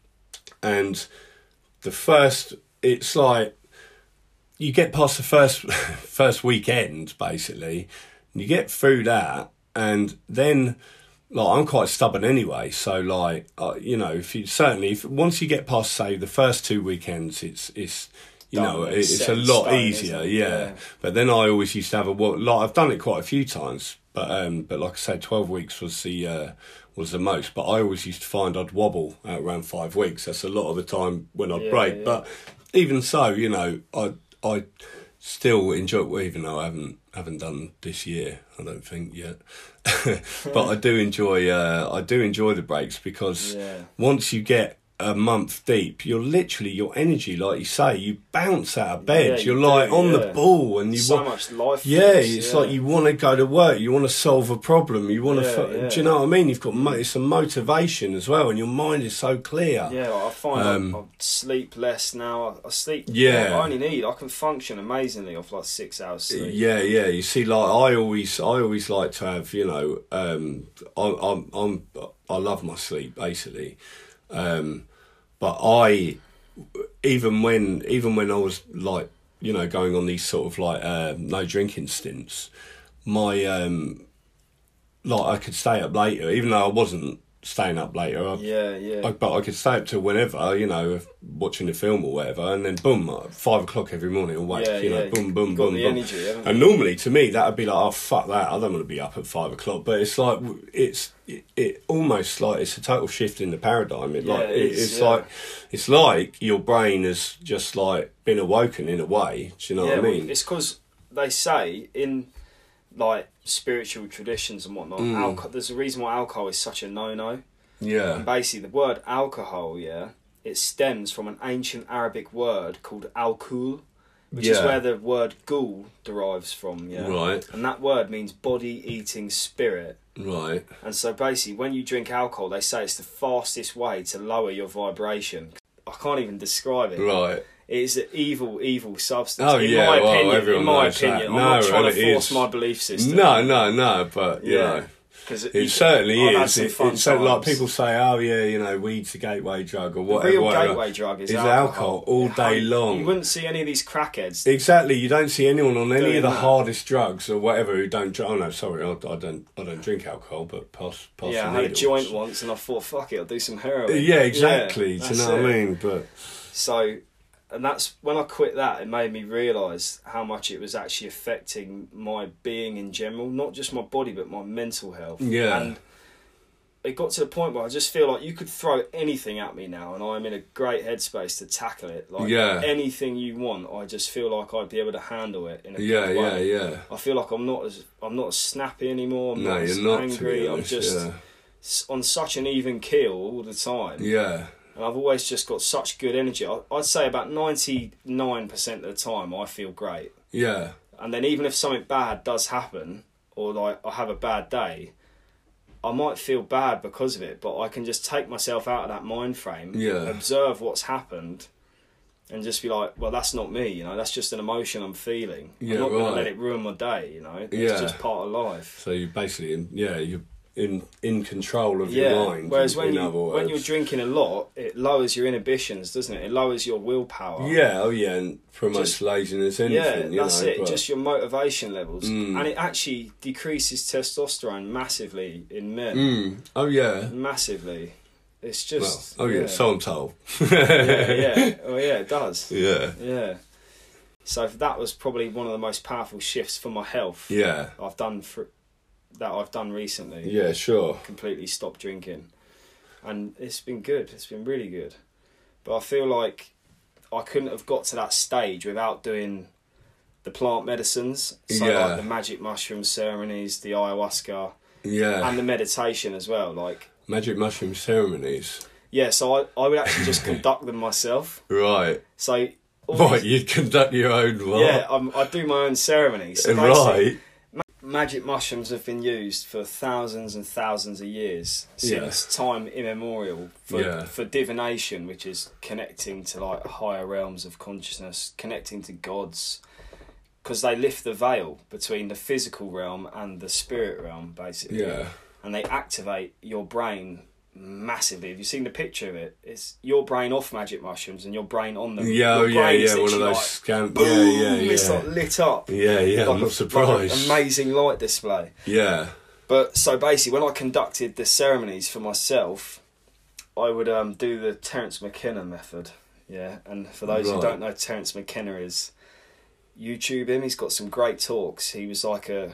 and the first it's like you get past the first first weekend basically, and you get through that, and then. Like, I'm quite stubborn anyway, so like uh, you know, if you certainly if once you get past say the first two weekends, it's it's you Done, know it, it's it's set a in lot stone, easier, isn't it? yeah. Yeah. But then I always used to have a well, like I've done it quite a few times, but um, but like I said, twelve weeks was the uh, was the most. But I always used to find I'd wobble at around five weeks. That's a lot of the time when I'd Yeah, break. yeah. But even so, you know, I I still enjoy. Well, even though I haven't haven't done this year, I don't think yet. But I do enjoy uh, I do enjoy the breaks because Yeah. once you get a month deep, you're literally, your energy, like you say, you bounce out of bed. Yeah, you're you like do, on yeah. the ball, and you so want, much life. yeah, force, it's yeah. like you want to go to work, you want to solve a problem, you want Yeah, to. yeah. Do you know what I mean? You've got mo- some motivation as well, and your mind is so clear. Yeah, I find Um, I, I sleep less now. I, I sleep. Yeah. I only need. I can function amazingly off like six hours sleep. Yeah, yeah. You see, like I always, I always like to have, you know, um, I'm, I'm, I'm, I love my sleep basically, um, but I, even when, even when I was like, you know, going on these sort of like uh, no drinking stints, my, um, like I could stay up later, even though I wasn't staying up later. I, Yeah, yeah. I, but I could stay up till whenever, you know, watching a film or whatever, and then boom, at five o'clock every morning, awake, Yeah, you know, yeah. boom, boom, You've got boom, the boom. energy, haven't And you? normally, to me, that would be like, oh fuck that, I don't want to be up at five o'clock. But it's like, it's it, it almost like it's a total shift in the paradigm. It Yeah, like it it, is, it's yeah. like it's like your brain has just like been awoken in a way. Do you know yeah, what I mean? well, it's because they say in like spiritual traditions and whatnot, Mm. alcohol. There's a reason why alcohol is such a no-no. Yeah, And basically, the word alcohol, yeah, it stems from an ancient Arabic word called alcool, which is Yeah. where the word ghoul derives from, yeah. right, And that word means body-eating spirit. right, And so basically, when you drink alcohol, they say it's the fastest way to lower your vibration. I can't even describe it. right. It is an evil, evil substance. Oh, in yeah, my well, opinion, everyone in my knows that. opinion, I'm No, not trying and to it force is. my belief system. No, no, no. But you Yeah. know. Because It certainly I've had is. some It, fun it's so, like times. people say, oh yeah, you know, weed's a gateway drug or The whatever. real whatever. gateway drug is Is alcohol. alcohol all Yeah, day you- long. You wouldn't see any of these crackheads. Exactly. You don't see anyone on any Doing of the that. hardest drugs or whatever who don't. dr- Oh no, sorry, I, I don't. I don't drink alcohol, but pass, pass yeah, the I had a needles. joint once and I thought, fuck it, I'll do some heroin. Yeah, exactly. Yeah, Do you that's know what I it. mean? But So, and that's when I quit that, it made me realise how much it was actually affecting my being in general, not just my body, but my mental health. Yeah. And it got to the point where I just feel like you could throw anything at me now and I'm in a great headspace to tackle it. Like Yeah. anything you want, I just feel like I'd be able to handle it in a yeah, good yeah, way. yeah. I feel like I'm not as I'm not as snappy anymore. I'm No, not as you're not. To angry. be I'm honest, just yeah. s- on such an even keel all the time. Yeah. And I've always just got such good energy. I- I'd say about ninety-nine percent of the time I feel great. Yeah. And then even if something bad does happen, or like I have a bad day, I might feel bad because of it, but I can just take myself out of that mind frame, Yeah. observe what's happened, and just be like, well, that's not me, you know, that's just an emotion I'm feeling. Yeah, I'm not going right. to let it ruin my day, you know, it's Yeah. just part of life. So you basically, in, yeah, you're in in control of Yeah, your mind. whereas in, when in you other words. when you're drinking a lot, it lowers your inhibitions, doesn't it? It lowers your willpower. Yeah, oh yeah, and promotes Just- laziness, Yeah, anything. you that's know, it. but- Just your motivation levels, Mm. and it actually decreases testosterone massively in men. Mm. Oh yeah. Massively. It's Well, just. oh yeah, so I'm told. yeah, yeah. Oh yeah, it does. Yeah. Yeah. So that was probably one of the most powerful shifts for my health. Yeah. I've done for that I've done recently. Yeah, sure. Completely stopped drinking, and it's been good. It's been really good. But I feel like I couldn't have got to that stage without doing the plant medicines. So Yeah. like the magic mushroom ceremonies, the ayahuasca, Yeah. and the meditation as well. Like Magic mushroom ceremonies. yeah, so I, I would actually just conduct them myself. Right. So all Right, these- you'd conduct your own what? yeah, I'm, I do my own ceremonies. So basically, Right. magic mushrooms have been used for thousands and thousands of years since Yeah. time immemorial for Yeah. for divination, which is connecting to like higher realms of consciousness, connecting to gods, because they lift the veil between the physical realm and the spirit realm, basically. Yeah. And they activate your brain massively. Have you seen the picture of it? It's your brain off magic mushrooms and your brain on them. Yeah, oh, Your yeah, brain is yeah, one of literally those like, scan. boom, Yeah, yeah, it's yeah. like lit up. Yeah, yeah, Like I'm a- not like surprised. an amazing light display. Yeah. But so basically, when I conducted the ceremonies for myself, I would um, do the Terence McKenna method. Yeah, and for those who Right. don't know, who Terence McKenna is, YouTube him. He's got some great talks. He was like a,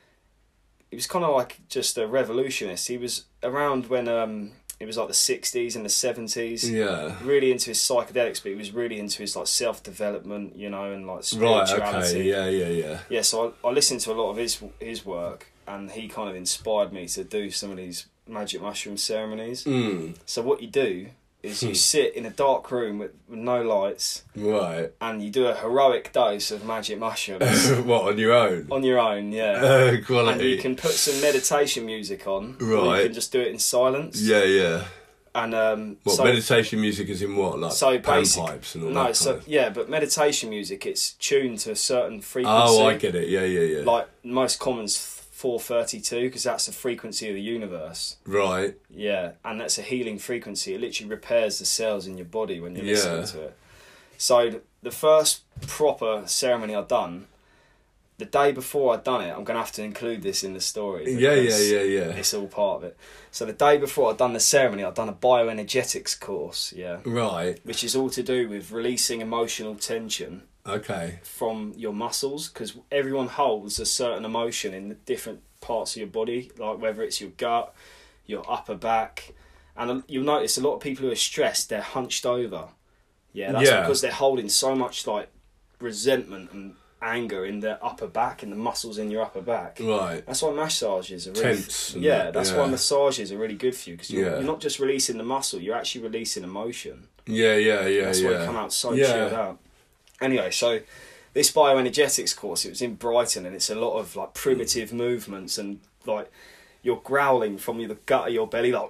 he was kind of like just a revolutionist. He was around when um, it was like the sixties and the seventies. Yeah. Really into his psychedelics, but he was really into his like self development, you know, and like Right, spirituality. okay, yeah, yeah, yeah. Yeah, so I, I listened to a lot of his his work, and he kind of inspired me to do some of these magic mushroom ceremonies. Mm. So what you do is you sit in a dark room with, with no lights, Right. and you do a heroic dose of magic mushrooms. What, on your own? On your own, yeah. Uh, quality. And you can put some meditation music on. Or Right. you can just do it in silence. Yeah, yeah. And um, What, so, meditation music is in what? Like so panpipes basic, and all no, that so kind of... yeah, but meditation music, it's tuned to a certain frequency. Oh, I get it. Yeah, yeah, yeah. Like most common's four thirty-two, because that's the frequency of the universe. Right. Yeah, and that's a healing frequency. It literally repairs the cells in your body when you're Yeah. listening to it. So the first proper ceremony I'd done, the day before I'd done it, I'm going to have to include this in the story. Yeah, yeah, because yeah, yeah. It's all part of it. So the day before I'd done the ceremony, I'd done a bioenergetics course, yeah. Right. Which is all to do with releasing emotional tension Okay. from your muscles, because everyone holds a certain emotion in the different parts of your body, like whether it's your gut, your upper back, and you'll notice a lot of people who are stressed, they're hunched over. Yeah, that's Yeah. because they're holding so much like resentment and anger in their upper back and the muscles in your upper back. Right. That's why massages are really Tense. and yeah. that, That's yeah. why massages are really good for you, because you're, Yeah. you're not just releasing the muscle, you're actually releasing emotion. Yeah, yeah, yeah, That's yeah. why you come out so Yeah. chilled out. Anyway, so this bioenergetics course, it was in Brighton, and it's a lot of like primitive movements, and like you're growling from the gut of your belly, like,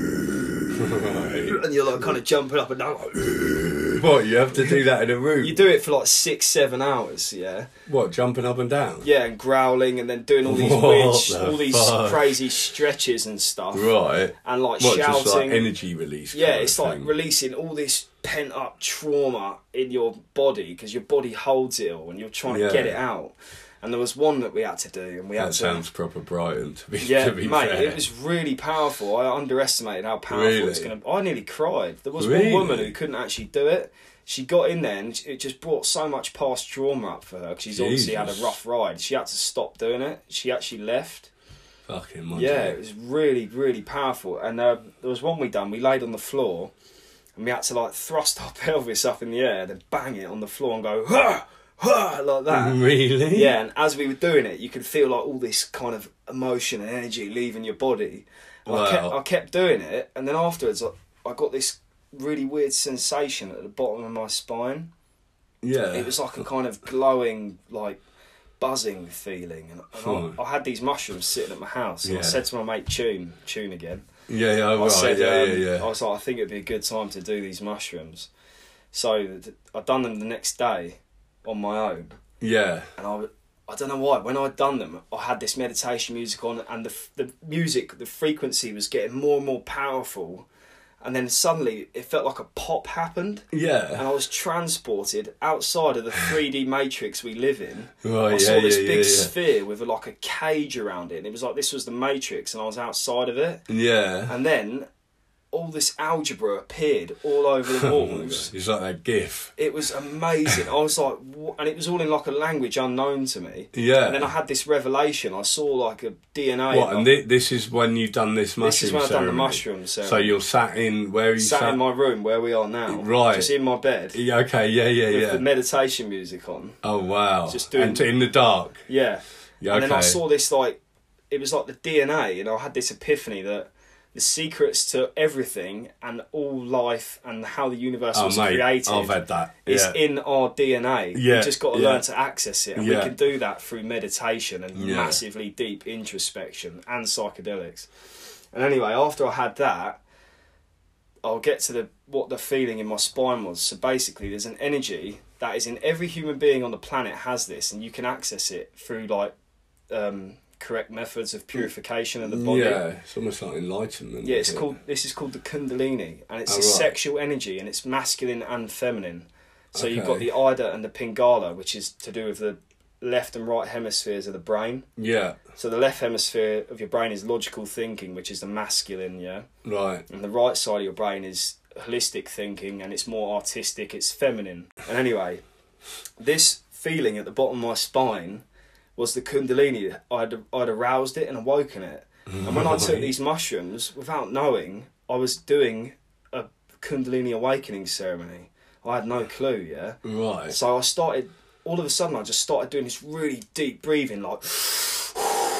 and you're like kind of jumping up and down. Like, What, you have to do that in a room? you do it for like six, seven hours, yeah. What, jumping up and down? Yeah, and growling, and then doing all these What weird, the all these fuck? crazy stretches and stuff, Right. and like What, shouting. just like energy release? Yeah, kind it's of like thing? releasing all this pent up trauma in your body, because your body holds it all and you're trying Yeah. to get it out. And there was one that we had to do, and we had That to. sounds proper Brighton, to be, Yeah, to be mate, fair. it was really powerful. I underestimated how powerful Really? it's going to be. I nearly cried. There was Really? one woman who couldn't actually do it. She got in there, and it just brought so much past trauma up for her, because she's obviously had a Jesus. rough ride. She had to stop doing it. She actually left. Fucking my Yeah, day. it was really, really powerful. And uh, there was one we done. We laid on the floor, and we had to like thrust our pelvis up in the air, then bang it on the floor and go ha ha like that. Really? Yeah, and as we were doing it, you could feel like all this kind of emotion and energy leaving your body. And I kept, Wow. I kept doing it, and then afterwards, I, I got this really weird sensation at the bottom of my spine. Yeah. It was like a kind of glowing, like buzzing feeling, and, and Hmm. I, I had these mushrooms sitting at my house, and I Yeah. said to my mate Tune, Tune again. Yeah, yeah, I right. said, yeah, um, yeah, yeah. I was like, I think it'd be a good time to do these mushrooms. So th- I done them the next day on my own, Yeah. and I, I don't know why. When I'd done them, I had this meditation music on, and the f- the music, the frequency was getting more and more powerful, and then suddenly it felt like a pop happened, and Yeah. I was transported outside of the three D matrix we live in. Right, I yeah, saw this yeah, big yeah, sphere with a, like a cage around it, and it was like this was the matrix, and I was outside of it. yeah. And then all this algebra appeared all over the walls. It's like that GIF. It was amazing. I was like, what? And it was all in like a language unknown to me. Yeah. And then I had this revelation. I saw like a D N A. What, and thi- this is when you've done this mushroom this is when I've done the ceremony? mushroom ceremony. So you're sat in, where are you sat sat? in my room where we are now. Right. Just in my bed. Yeah, okay, yeah, yeah, With yeah. the meditation music on. Oh, wow. Just doing- And in the dark. Yeah. Yeah, And then I okay. saw this like, it was like the D N A, and I had this epiphany that the secrets to everything and all life and how the universe Oh, was mate, created I've had that. is Yeah. in our D N A. Yeah, We've just got to yeah. learn to access it, and Yeah. we can do that through meditation and Yeah. massively deep introspection and psychedelics. And anyway, after I had that, I'll get to the what the feeling in my spine was. So basically, there's an energy that is in every human being on the planet has this, and you can access it through like um, correct methods of purification of the body. Yeah, it's almost like enlightenment. Yeah, it's isn't it? called. This is called the Kundalini, and it's Oh, a right. sexual energy, and it's masculine and feminine. So you've got Okay. the Ida and the Pingala, which is to do with the left and right hemispheres of the brain. Yeah, So the left hemisphere of your brain is logical thinking, which is the masculine, yeah, right. and the right side of your brain is holistic thinking, and it's more artistic. It's feminine. And anyway, this feeling at the bottom of my spine was the Kundalini. I'd I'd aroused it and awoken it. And when I took these mushrooms, without knowing, I was doing a Kundalini awakening ceremony. I had no clue, yeah? Right. So I started, all of a sudden, I just started doing this really deep breathing, like,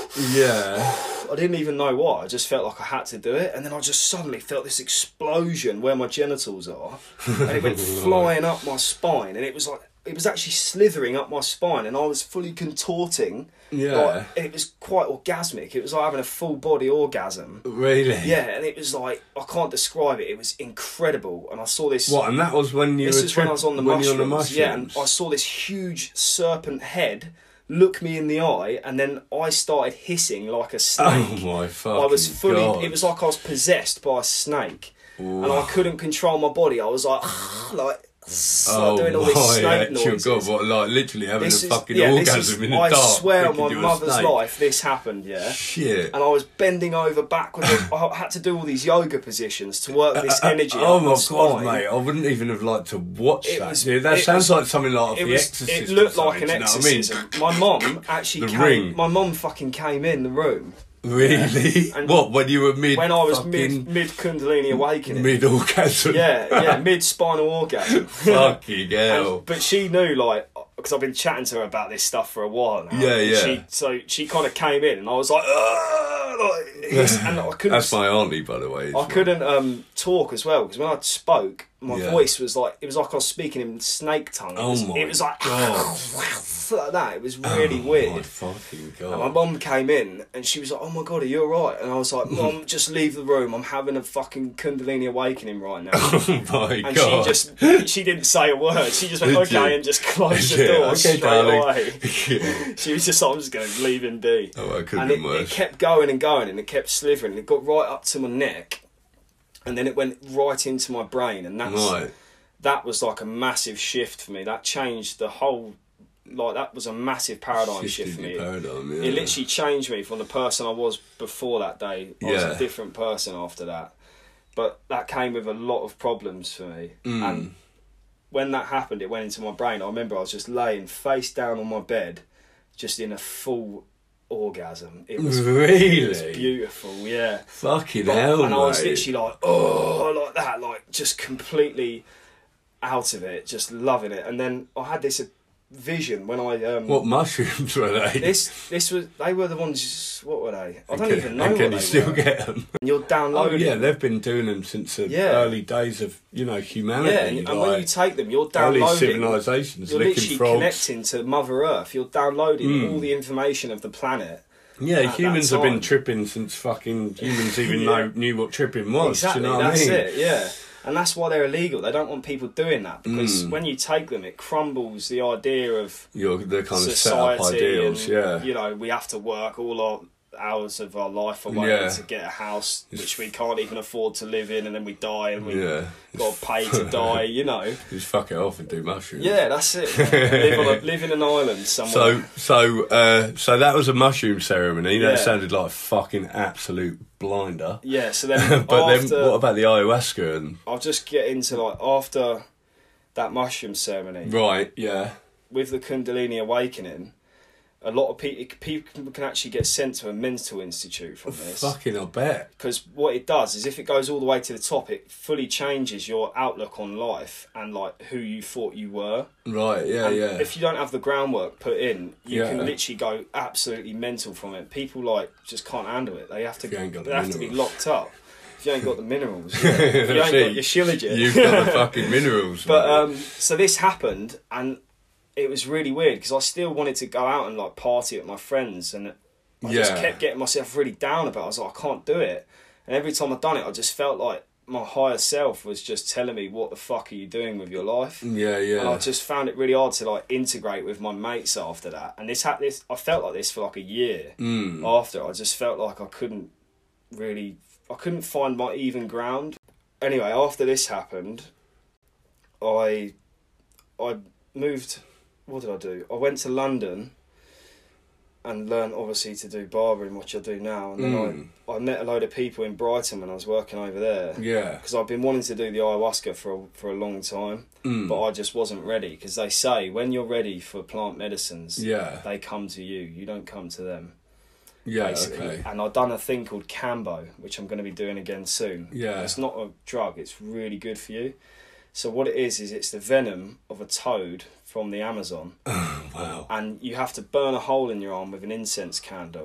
Yeah. I didn't even know why. I just felt like I had to do it, and then I just suddenly felt this explosion where my genitals are, and it went flying up my spine, and it was like it was actually slithering up my spine, and I was fully contorting. Yeah. Like, it was quite orgasmic. It was like having a full body orgasm. Really? Yeah, and it was like I can't describe it. It was incredible, and I saw this. What? And that was when you This were is tri- when I was on the when mushrooms. you were on the mushrooms. Yeah, and I saw this huge serpent head look me in the eye, and then I started hissing like a snake. Oh my fucking I was fully. God. It was like I was possessed by a snake, and I couldn't control my body. I was like, like, Oh, like doing all this my snake actual noises. God, what, like literally having This a is- fucking yeah, this orgasm is- in the I dark. swear on thinking my you were a mother's snake. life, this happened. Yeah. Shit. And I was bending over backwards. I had to do all these yoga positions to work this energy. Oh up my my God, spine. mate! I wouldn't even have liked to watch It that. was- dude. That it sounds was- like something like It The was. Exorcist. It looked or like an something, do you know what I mean? exorcism. My mum actually The came. Ring. My mum fucking came in the room Really? And What? When you were mid? when I was fucking mid mid Kundalini awakening. mid orgasm. Yeah, yeah, mid spinal orgasm. Fucking hell. And- but she knew, like, because I've been chatting to her about this stuff for a while now. Yeah, and yeah. She, so she kind of came in, and I was like, "Ugh," like and I couldn't. That's my auntie, by the way. I couldn't um, talk as well, because when I spoke, my Yeah. voice was like, it was like I was speaking in snake tongue. It Oh was, my it was like, God. like that. It was really Oh weird. my fucking God. And my mum came in, and she was like, "Oh my God, are you alright?" And I was like, "Mum, just leave the room. I'm having a fucking Kundalini awakening right now." Oh my And God. she just, she didn't say a word. She just went, Did okay, you? and just closed the Yeah, door okay, straight darling. away. Yeah. She was just like, I'm just going to leave him be. Oh, it could have And been it, it worse. kept going and going, and it kept slithering. And it got right up to my neck, and then it went right into my brain. And that's, Right. that was like a massive shift for me. That changed the whole, like, that was a massive paradigm Shifted shift for me. your paradigm, yeah. It literally changed me from the person I was before that day. I was Yeah. a different person after that. But that came with a lot of problems for me. Mm. And when that happened, it went into my brain. I remember I was just laying face down on my bed, just in a full orgasm. It was Really? it was beautiful, yeah. Fucking But- hell, and I was mate. literally like, oh, like that, like just completely out of it, just loving it. And then I had this vision when I um What mushrooms were they? this this was they were the ones. What were they? I And don't can, even know and what can they you still were. get them? And you're Oh downloading. yeah, them. they've been doing them since the Yeah. early days of, you know, humanity. Yeah, and, and when like you take them, you're early downloading. civilizations, You're licking literally frogs. connecting to Mother Earth. You're downloading Mm. all the information of the planet. Yeah, at humans that have been time. tripping since fucking humans even Yeah. know knew what tripping was. Exactly, do you know what that's I mean? it. Yeah, and that's why they're illegal. They don't want people doing that because Mm. when you take them, it crumbles the idea of You're the kind of set up society. ideals, and, yeah. You know, we have to work all our hours of our life away Yeah. to get a house which we can't even afford to live in, and then we die and we Yeah. got to pay to die. You know. Just fuck it off and do mushrooms. Yeah, that's it. live, on a, live in an island somewhere. So, so, uh, so that was a mushroom ceremony. That Yeah. sounded like a fucking absolute blinder. yeah, so then But after, then, what about the ayahuasca? And I'll just get into like after that mushroom ceremony right, yeah, with the Kundalini awakening. A lot of people people can actually get sent to a mental institute from this. fucking, I bet. Because what it does is if it goes all the way to the top, it fully changes your outlook on life and like who you thought you were. Right, yeah, And yeah. if you don't have the groundwork put in, you Yeah. can literally go absolutely mental from it. People like just can't handle it. They have to If you ain't got they the have to be minerals. locked up. If you ain't got the minerals, yeah. If you ain't That's got it. your shilajit. You've got the fucking minerals. But mate. um, so this happened, and it was really weird because I still wanted to go out and like party with my friends, and I just Yeah. kept getting myself really down about it. I was like, I can't do it. And every time I'd done it, I just felt like my higher self was just telling me, what the fuck are you doing with your life? yeah, yeah. And I just found it really hard to like integrate with my mates after that. And this had this, I felt like this for like a year Mm. after. I just felt like I couldn't really, I couldn't find my even ground. Anyway, after this happened, I, I moved. What did I do? I went to London and learned obviously to do barbering, which I do now. And then Mm. I, I met a load of people in Brighton when I was working over there. Yeah. Because I've been wanting to do the ayahuasca for a, for a long time, Mm. but I just wasn't ready. Because they say when you're ready for plant medicines, Yeah. they come to you. You don't come to them. Yeah, Basically. okay. And I've done a thing called Cambo, which I'm going to be doing again soon. Yeah. It's not a drug. It's really good for you. So what it is is it's the venom of a toad from the Amazon, Wow. and you have to burn a hole in your arm with an incense candle,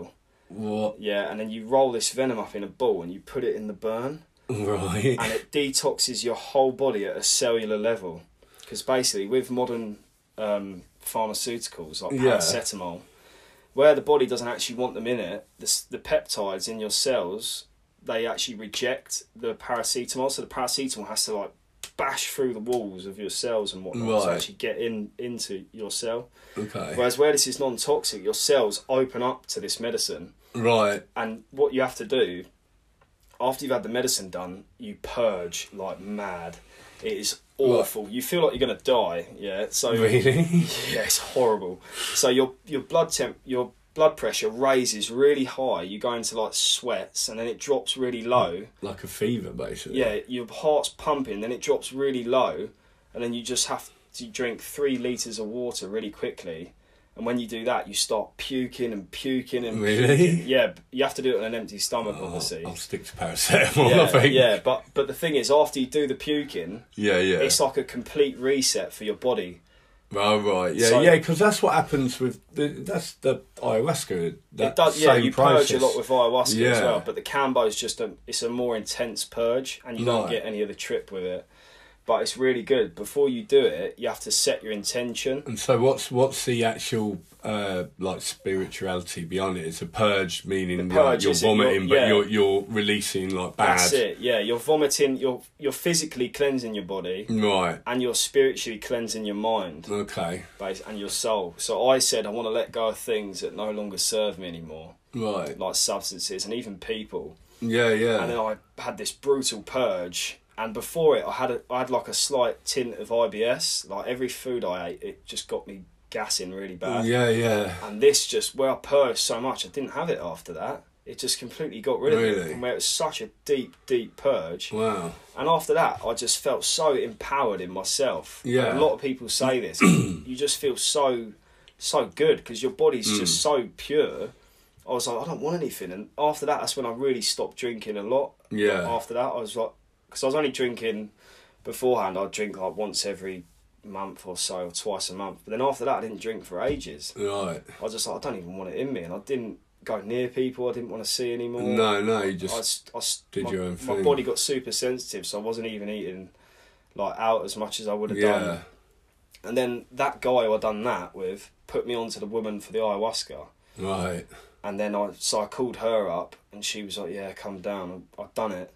What? Yeah, and then you roll this venom up in a ball and you put it in the burn. Right. And it detoxes your whole body at a cellular level. Because basically, with modern um, pharmaceuticals like Yeah. paracetamol, where the body doesn't actually want them in it, the, the peptides in your cells, they actually reject the paracetamol. So the paracetamol has to like bash through the walls of your cells and whatnot to Right. actually get in into your cell. Okay. Whereas where this is non-toxic, your cells open up to this medicine. Right. And what you have to do, after you've had the medicine done, you purge like mad. It is awful. You feel like you're going to die, yeah? So Really? yeah, it's horrible. So your your blood temp, your blood pressure raises really high. You go into like sweats and then it drops really low. Like a fever, basically. Yeah, your heart's pumping, then it drops really low, and then you just have to drink three litres of water really quickly. And when you do that, you start puking and puking and Really? puking. Yeah, you have to do it on an empty stomach, Oh, obviously. I'll stick to paracetamol, I Yeah, think. yeah, but but the thing is, after you do the puking, Yeah, yeah. it's like a complete reset for your body. Oh, right. Yeah, So- yeah, because that's what happens with... The, that's the ayahuasca. That It does, yeah. same You process. purge a lot with ayahuasca as Yeah. well, but the Cambo is just a it's a more intense purge, and you don't Right. get any of the trip with it. But it's really good. Before you do it, you have to set your intention. And so what's what's the actual uh, like spirituality behind it? It's a purge, meaning The like, purge you're is it, you're- vomiting, but yeah. you're you're releasing like bad. That's it. Yeah, you're vomiting. You're you're physically cleansing your body, Right. and you're spiritually cleansing your mind, Okay. base and your soul. So I said I want to let go of things that no longer serve me anymore, Right. like substances and even people. Yeah, yeah. And then I had this brutal purge. And before it, I had a, I had like a slight tint of I B S. Like every food I ate, it just got me gassing really bad. Yeah, yeah. And this just, where I purged so much, I didn't have it after that. It just completely got rid of Really? it. From where it was such a deep, deep purge. Wow. And after that, I just felt so empowered in myself. Yeah. And a lot of people say this. You just feel so, so good because your body's Mm. just so pure. I was like, I don't want anything. And after that, that's when I really stopped drinking a lot. Yeah. But after that, I was like, because I was only drinking beforehand, I'd drink like once every month or so, or twice a month. But then after that, I didn't drink for ages. Right. I was just like, I don't even want it in me. And I didn't go near people I didn't want to see anymore. No, no, you I, just s- I s- did my, your own my thing. body got super sensitive, so I wasn't even eating like out as much as I would have yeah. done. And then that guy who I done that with put me onto the woman for the ayahuasca. Right. And then I so I called her up, and she was like, "Yeah, come down." I've done it,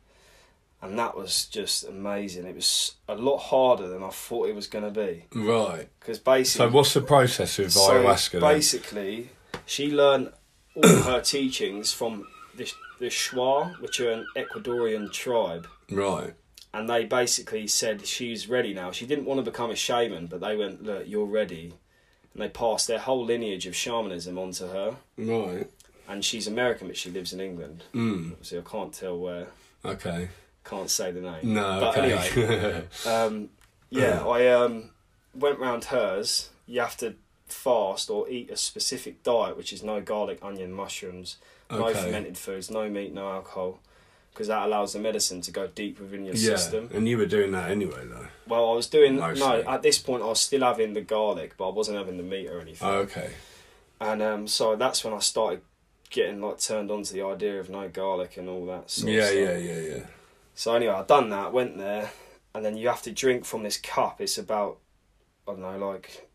and that was just amazing. It was a lot harder than I thought it was going to be. Right. Because basically, So what's the process with so ayahuasca then? basically, she learned all her teachings from the the Shuar, which are an Ecuadorian tribe. Right. And they basically said she's ready now. She didn't want to become a shaman, but they went, look, you're ready. And they passed their whole lineage of shamanism onto her. Right. And she's American, but she lives in England. Mm. Obviously, I can't tell where, Okay. can't say the name. No, But okay. anyway, um, yeah, I um, went round hers. You have to fast or eat a specific diet, which is no garlic, onion, mushrooms, no Okay. fermented foods, no meat, no alcohol. Because that allows the medicine to go deep within your Yeah, system. and you were doing that anyway, though. Well, I was doing Mostly. no. At this point, I was still having the garlic, but I wasn't having the meat or anything. Oh, okay. And um, so that's when I started getting like turned on to the idea of no garlic and all that. Sort Yeah, of stuff. yeah, yeah, yeah. So anyway, I done that. Went there, and then you have to drink from this cup. It's about I don't know, like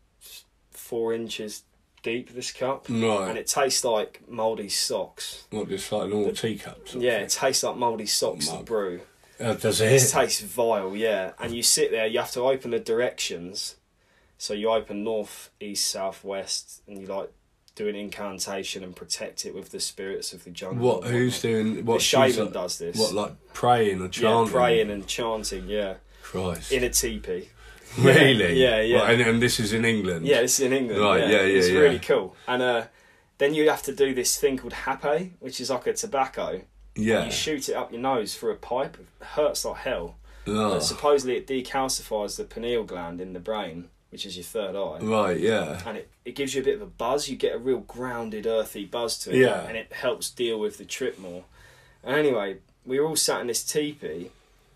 four inches deep. This cup, Right. and it tastes like mouldy socks. What, just like normal teacups? or Yeah, it tastes like mouldy socks to Mug. brew. something? Uh, does It it? tastes vile, yeah. And you sit there, you have to open the directions. So you open north, east, south, west, and you like do an incantation and protect it with the spirits of the jungle. What? and Who's whatnot. doing? What? The she's shaman like- does this. What, like praying or chanting? Yeah, praying and chanting, yeah. Christ. In a teepee. Really? Yeah, yeah. What, and, and this is in England? Yeah, this is in England. Right, yeah, yeah, yeah, It's yeah. really cool. And uh, then you have to do this thing called hape, which is like a tobacco. Yeah. You shoot it up your nose through a pipe. It hurts like hell. Oh. But supposedly it decalcifies the pineal gland in the brain, which is your third eye. Right, yeah. And it, it gives you a bit of a buzz. You get a real grounded, earthy buzz to it. Yeah. And it helps deal with the trip more. And anyway, we were all sat in this teepee,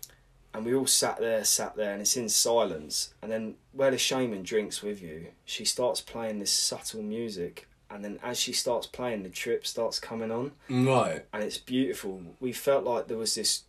and we all sat there, sat there, and it's in silence. And then where the shaman drinks with you, she starts playing this subtle music and then as she starts playing, the trip starts coming on. Right. And it's beautiful. We felt like there was this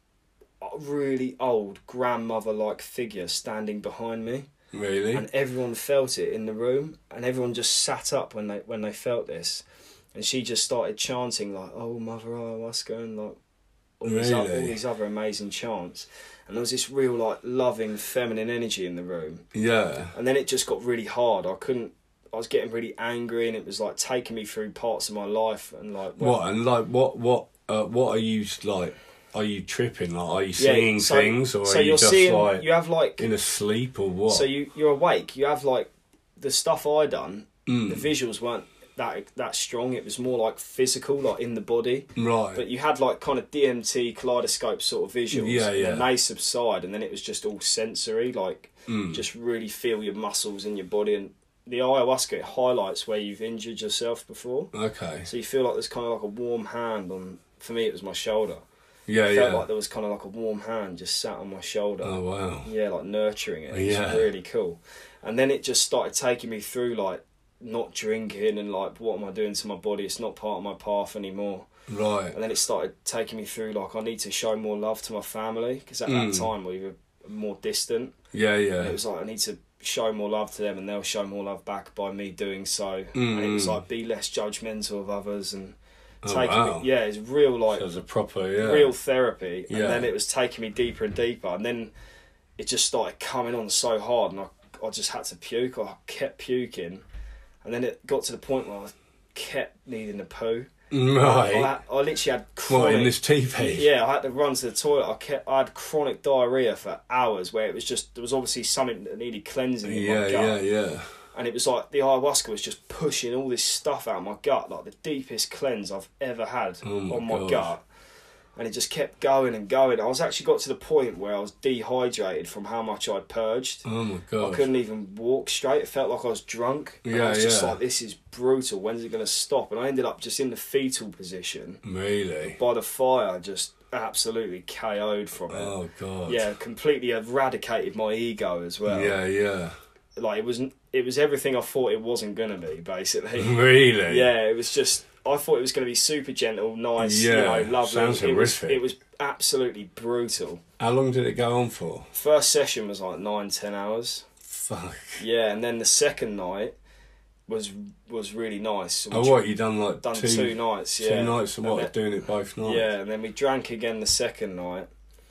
really old grandmother-like figure standing behind me. Really? And everyone felt it in the room, and everyone just sat up when they when they felt this. And she just started chanting like, "Oh, Mother Ayahuasca," and like all, really? these, other, all these other amazing chants. And there was this real like loving feminine energy in the room. Yeah. And then it just got really hard. I couldn't. I was getting really angry, and it was like taking me through parts of my life, and like well, what and like what what uh, what are you like? Are you tripping? Like, are you yeah, seeing so, things, or so are you you're just seeing, like you have like in a sleep, or what? So you you're awake. You have like the stuff I done. Mm. The visuals weren't that that strong. It was more like physical, like in the body. Right. But you had like kind of D M T kaleidoscope sort of visuals. Yeah, yeah. And they subside, and then it was just all sensory, like Mm. just really feel your muscles in your body. And the ayahuasca, it highlights where you've injured yourself before. Okay. So you feel like there's kind of like a warm hand on. For me, it was my shoulder. Yeah, I felt yeah. like there was kind of like a warm hand just sat on my shoulder. Oh wow. Yeah, like nurturing it. Yeah. It's really cool. And then it just started taking me through like not drinking and like what am I doing to my body? It's not part of my path anymore. Right. And then it started taking me through like I need to show more love to my family because at Mm. that time we were more distant. Yeah, yeah. And it was like I need to show more love to them and they'll show more love back by me doing so. Mm. And it was like be less judgmental of others and Oh, taking wow. me, yeah, it's real like So it was a proper yeah. real therapy. And Yeah. then it was taking me deeper and deeper, and then it just started coming on so hard, and I I just had to puke. I kept puking, and then it got to the point where I kept needing to poo. Right. I, I, I literally had chronic, What, in this teepee? yeah, I had to run to the toilet. I kept I had chronic diarrhea for hours, where it was just there was obviously something that needed cleansing in Yeah, my yeah, gut. yeah. And it was like the ayahuasca was just pushing all this stuff out of my gut, like the deepest cleanse I've ever had Oh my on my God. gut. And it just kept going and going. I was actually got to the point where I was dehydrated from how much I'd purged. Oh my God. I couldn't even walk straight. It felt like I was drunk. And Yeah, I was just yeah. like, this is brutal. When's it going to stop? And I ended up just in the fetal position Really? by the fire, just absolutely K O'd from it. Oh God. Yeah, completely eradicated my ego as well. Yeah, yeah. Like it was, it was everything I thought it wasn't gonna be. Basically, Really? yeah. It was just I thought it was gonna be super gentle, nice, Yeah, you know, lovely. sounds it was, horrific. it was absolutely brutal. How long did it go on for? First session was like nine, ten hours. Fuck. Yeah, and then the second night was was really nice. We Oh, dr- what, you done like done two, two nights? two Yeah, nights of And what, then- doing it both nights? Yeah, and then we drank again the second night,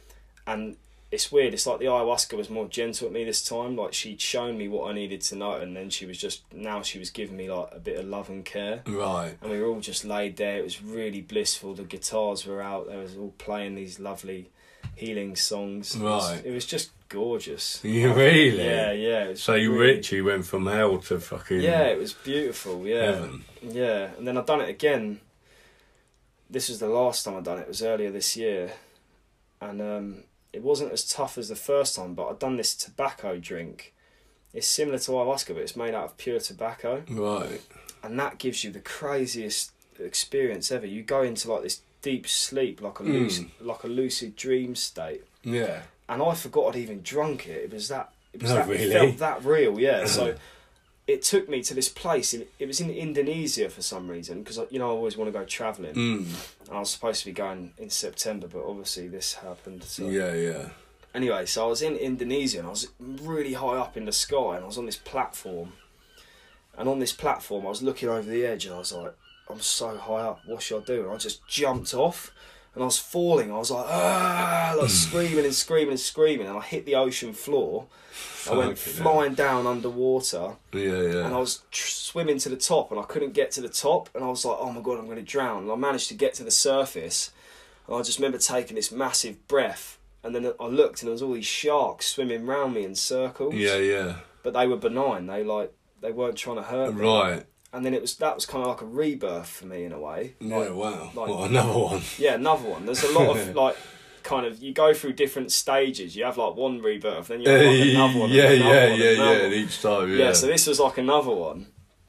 and it's weird. It's like the ayahuasca was more gentle at me this time. Like she'd shown me what I needed to know, and then she was just now she was giving me like a bit of love and care. Right. And we were all just laid there. It was really blissful. The guitars were out. They was all playing these lovely healing songs. It was- Right. It was just gorgeous. You really? Yeah, yeah. it was So you really- literally went from hell to fucking Yeah, it was beautiful. Yeah, heaven. yeah. And then I've done it again. This was the last time I'd done it. It was earlier this year, and um, it wasn't as tough as the first time. But I'd done this tobacco drink. It's similar to ayahuasca, but it's made out of pure tobacco, Right. and that gives you the craziest experience ever. You go into like this deep sleep, like a lucid, like a lucid dream state. Yeah. And I forgot I'd even drunk it. It was that. It was Oh, that. really? It felt that real. Yeah. So it took me to this place. In, it was in Indonesia for some reason because you know I always want to go travelling. Mm. And I was supposed to be going in September, but obviously this happened. So. Yeah, yeah. Anyway, so I was in Indonesia and I was really high up in the sky and I was on this platform. And on this platform, I was looking over the edge and I was like, I'm so high up. What should I do? And I just jumped off. And I was falling. I was like, ah, like screaming and screaming and screaming. And I hit the ocean floor. I went Fucking flying down underwater. Yeah, yeah. And I was tr- swimming to the top. And I couldn't get to the top. And I was like, oh my God, I'm going to drown. And I managed to get to the surface. And I just remember taking this massive breath. And then I looked and there was all these sharks swimming around me in circles. Yeah, yeah. But they were benign. They like they weren't trying to hurt me. Right. And then it was that was kind of like a rebirth for me in a way. Yeah, Like, wow. like- What, another one? yeah, another one. There's a lot of like kind of you go through different stages. You have like one rebirth, then you have like another one. yeah, and another yeah, one, yeah, and another yeah. one. Each time, yeah. Yeah, so this was like another one.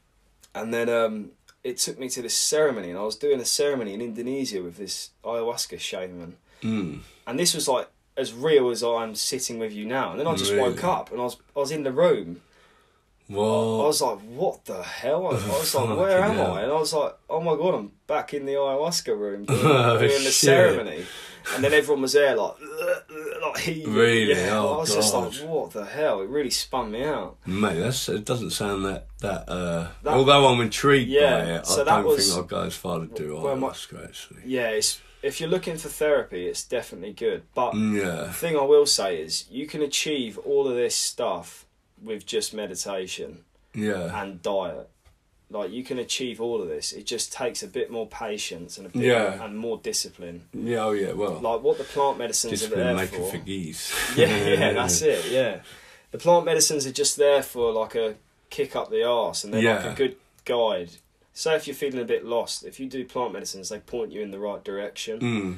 And then um, it took me to this ceremony, and I was doing a ceremony in Indonesia with this ayahuasca shaman. Mm. And this was like as real as I'm sitting with you now. And then I just Really? woke up and I was I was in the room. I, I was like, what the hell? I, I was like, where am I? And I was like, oh my God, I'm back in the ayahuasca room doing, Oh, doing the shit. ceremony. And then everyone was there like, like heaving. Really? Yeah. Oh, I was God. just like, what the hell? It really spun me out. Mate, that's, it doesn't sound that... that, uh, That- although I'm intrigued Yeah, by it, so I that don't was- think I'd go as far to do well, my- ayahuasca, actually. Yeah, it's, if you're looking for therapy, it's definitely good. But Mm, the yeah. thing I will say is, you can achieve all of this stuff with just meditation Yeah. and diet. Like, you can achieve all of this. It just takes a bit more patience and a bit Yeah. more, and more discipline. Yeah, oh yeah, well... Like what the plant medicines just are there been making for. for geese. Yeah, yeah, that's it. Yeah, the plant medicines are just there for like a kick up the arse, and they're like Yeah. a good guide. Say if you're feeling a bit lost, if you do plant medicines, they point you in the right direction. Mm.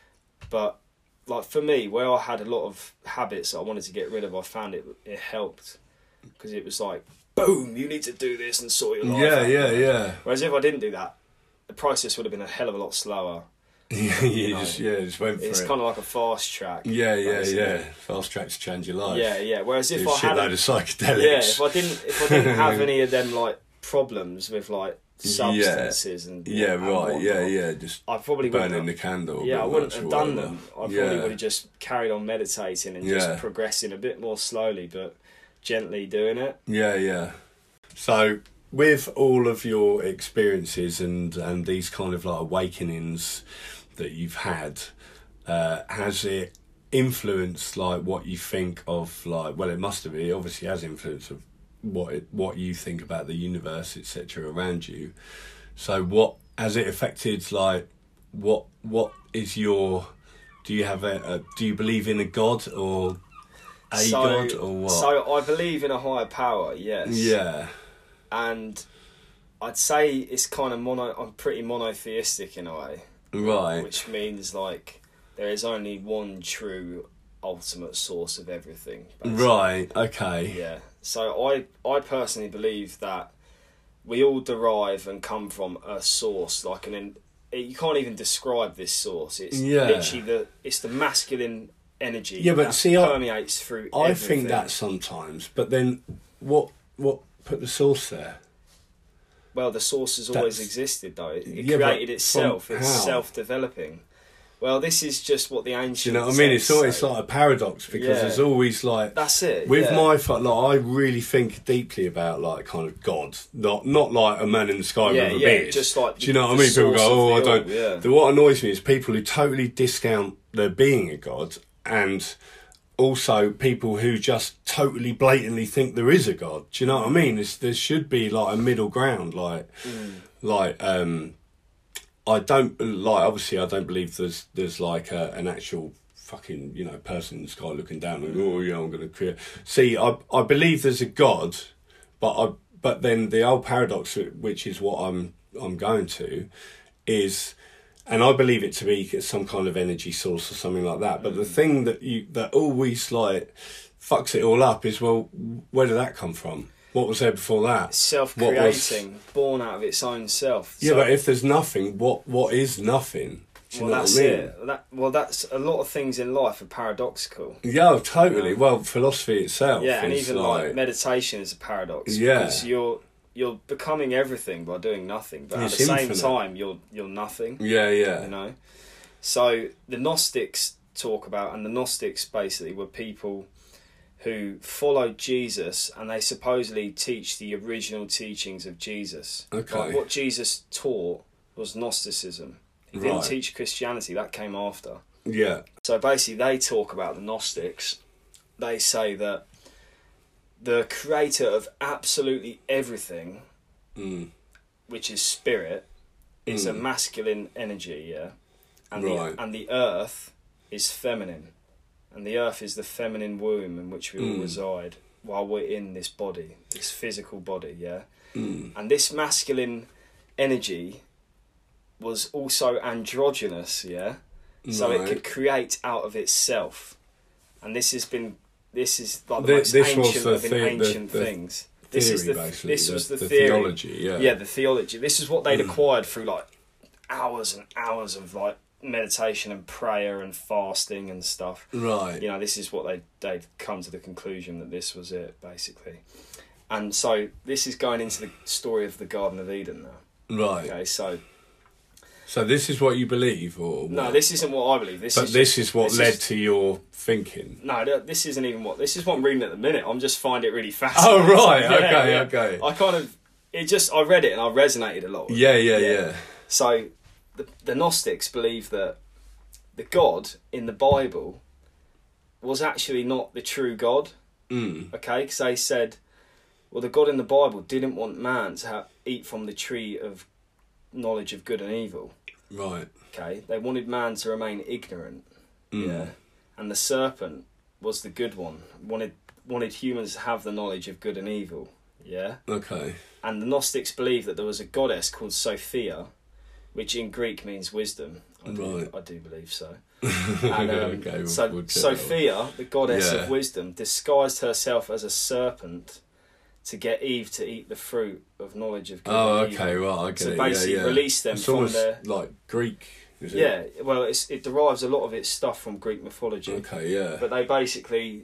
But like for me, where I had a lot of habits that I wanted to get rid of, I found it it helped because it was like, boom, you need to do this and sort your life Yeah, out. yeah, yeah. Whereas if I didn't do that, the process would have been a hell of a lot slower. Yeah, you know, just, yeah, just went for It's it. kind of like a fast track. Yeah, yeah, basically. yeah. Fast tracks change your life. Yeah, yeah. Whereas if Do a I had, shitload of psychedelics. yeah, if I didn't, if I didn't have any of them like problems with like substances and Yeah, and right. whatnot, Yeah, yeah. Just I probably wouldn't burning have, the candle. a yeah, bit I wouldn't much have or done whatever. them. I probably Yeah. would have just carried on meditating and Yeah. just progressing a bit more slowly, but gently doing it. Yeah, yeah. So, with all of your experiences and and these kind of like awakenings that you've had, uh, has it influenced like what you think of like? Well, it must have. It obviously has influence of what it, what you think about the universe, et cetera, around you. So, what has it affected? Like, what what is your? Do you have a, a do you believe in a god or a so, god or what? So I believe in a higher power, yes. Yeah. And I'd say it's kind of mono. I'm pretty monotheistic in a way. Right. Which means like there is only one true ultimate source of everything. basically. Right, okay. Yeah. So I I personally believe that we all derive and come from a source, like an in, you can't even describe this source. It's Yeah. literally the it's the masculine energy Yeah, but that see, I- permeates through I everything. think that sometimes, but then what what put the source there? Well, the source has always That's- existed, though. It, it Yeah, but created itself. from It's how? self-developing. Well, this is just what the ancients. Do you know what I mean? It's say. always like a paradox because Yeah. there's always like That's it. with yeah. my fu- like I really think deeply about like kind of God, not not like a man in the sky Yeah, with a yeah, beard. just like Do you know the what I mean? People source go, oh, of I the don't. all, yeah. The, what annoys me is people who totally discount there being a God, and also people who just totally blatantly think there is a God. Do you know what I mean? It's, there should be like a middle ground, like Mm. like um. I don't like. Obviously, I don't believe there's there's like a, an actual fucking you know person in the sky looking down and oh yeah I'm going to create. See, I I believe there's a God, but I but then the old paradox, which is what I'm I'm going to, is, and I believe it to be some kind of energy source or something like that. But the thing that you that always like fucks it all up is, well, where did that come from? What was there before that? Self-creating, born out of its own self. Yeah, So- but if there's nothing, what what is nothing? Do you well, know that's what I mean? it. That, well, that's a lot of things in life are paradoxical. Yeah, totally. Yeah. well, philosophy itself. Yeah, and is even like, meditation is a paradox. Yeah. because you're you're becoming everything by doing nothing, but It's at the infinite. same time you're you're nothing. yeah, yeah, You know, so the Gnostics talk about, and the Gnostics basically were people who followed Jesus, and they supposedly teach the original teachings of Jesus. Okay. Like what Jesus taught was Gnosticism. He didn't Right. teach Christianity. That came after. yeah, So basically, they talk about the Gnostics. They say that the creator of absolutely everything, mm. which is spirit, is a Mm. masculine energy, yeah, and Right. the and the earth is feminine, and the earth is the feminine womb in which we all Mm. reside while we're in this body, this physical body, yeah, Mm. and this masculine energy was also androgynous, yeah. So it Right. could create out of itself, and this has been this is like the Thi- most this was ancient the of the- ancient the things. This theory, is the basically. this was the, the theory. theology. Yeah, Yeah, the theology. This is what they'd Mm. acquired through like hours and hours of like meditation and prayer and fasting and stuff. right. You know, this is what they they've come to the conclusion that this was it basically. And so this is going into the story of the Garden of Eden now. Right. Okay, so... So this is what you believe, or what? No, this isn't what I believe. This but is this just, is what this led is, to your thinking. No, this isn't even what... This is what I'm reading at the minute. I'm just find it really fascinating. Oh, right. Yeah, okay, yeah. okay. I kind of... It just... I read it and I resonated a lot with Yeah, it. yeah, yeah, yeah. So the, the Gnostics believe that the God in the Bible was actually not the true God. Mm. Okay, because they said, well, the God in the Bible didn't want man to have, eat from the tree of knowledge of good and evil. Right. Okay, they wanted man to remain ignorant. Mm. Yeah, and the serpent was the good one. wanted wanted humans to have the knowledge of good and evil. Yeah. Okay. And the Gnostics believed that there was a goddess called Sophia, which in Greek means wisdom. I do, Right. I do believe so. And, um, okay, we'll, so we'll Sophia, the goddess Yeah. of wisdom, disguised herself as a serpent to get Eve to eat the fruit of knowledge of good Oh, and evil. okay, right, I get So it. basically yeah, yeah. release them it's from almost their... like Greek, is it? Yeah, well, it's, it derives a lot of its stuff from Greek mythology. Okay, yeah. But they basically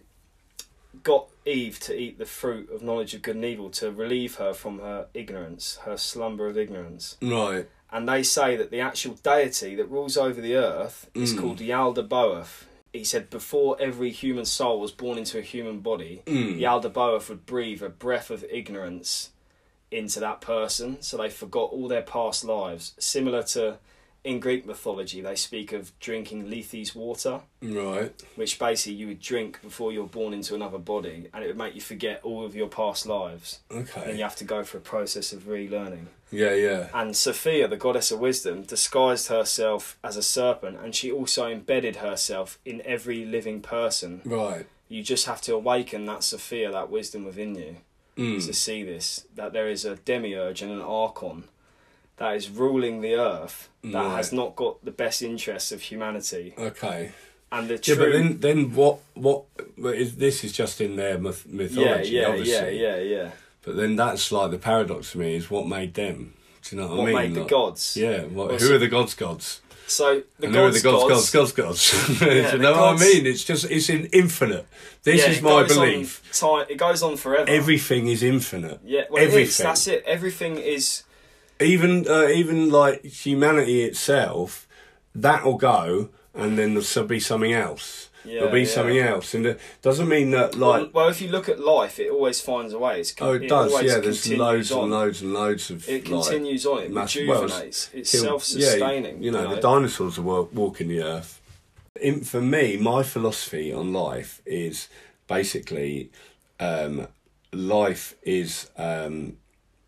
got Eve to eat the fruit of knowledge of good and evil to relieve her from her ignorance, her slumber of ignorance. Right. And they say that the actual deity that rules over the earth is Mm. called Yaldabaoth. He said before every human soul was born into a human body, Mm. Yaldabaoth would breathe a breath of ignorance into that person, so they forgot all their past lives. Similar to, in Greek mythology, they speak of drinking Lethes water, Right. which basically you would drink before you're born into another body, and it would make you forget all of your past lives. Okay. And you have to go through a process of relearning. Yeah, yeah. And Sophia, the goddess of wisdom, disguised herself as a serpent, and she also embedded herself in every living person. Right. You just have to awaken that Sophia, that wisdom within you, Mm. to see this, that there is a demiurge and an archon that is ruling the earth, that Right. has not got the best interests of humanity. Okay. And the Yeah, true... but then, then what? What? But is, this is just in their myth- yeah, mythology, yeah, obviously. yeah, yeah, yeah. But then that's like the paradox to me is what made them. Do you know what, What I mean? made the Like, gods? Yeah. What, Well, who so- are the gods? Gods. So the And who are gods, the gods? gods, Gods. Gods. Gods. Do Yeah, you the know gods- what I mean? It's just it's in infinite. This yeah, is it my goes on belief. Time, it goes on forever. Everything is infinite. yeah, well, it is, everything. that's it. Everything is... Even uh, even like humanity itself, that'll go, and then there'll be something else. Yeah, there'll be yeah. something else, and it doesn't mean that like. well, well, if you look at life, it always finds a way. It's, con- Oh, it does, always yeah. There's continues loads on. and loads and loads of. It like, continues on. It mass- well, rejuvenates. it's till- self-sustaining. Yeah, you know, you know? the dinosaurs are wa- walking the earth. In, for me, my philosophy on life is basically um, life is um,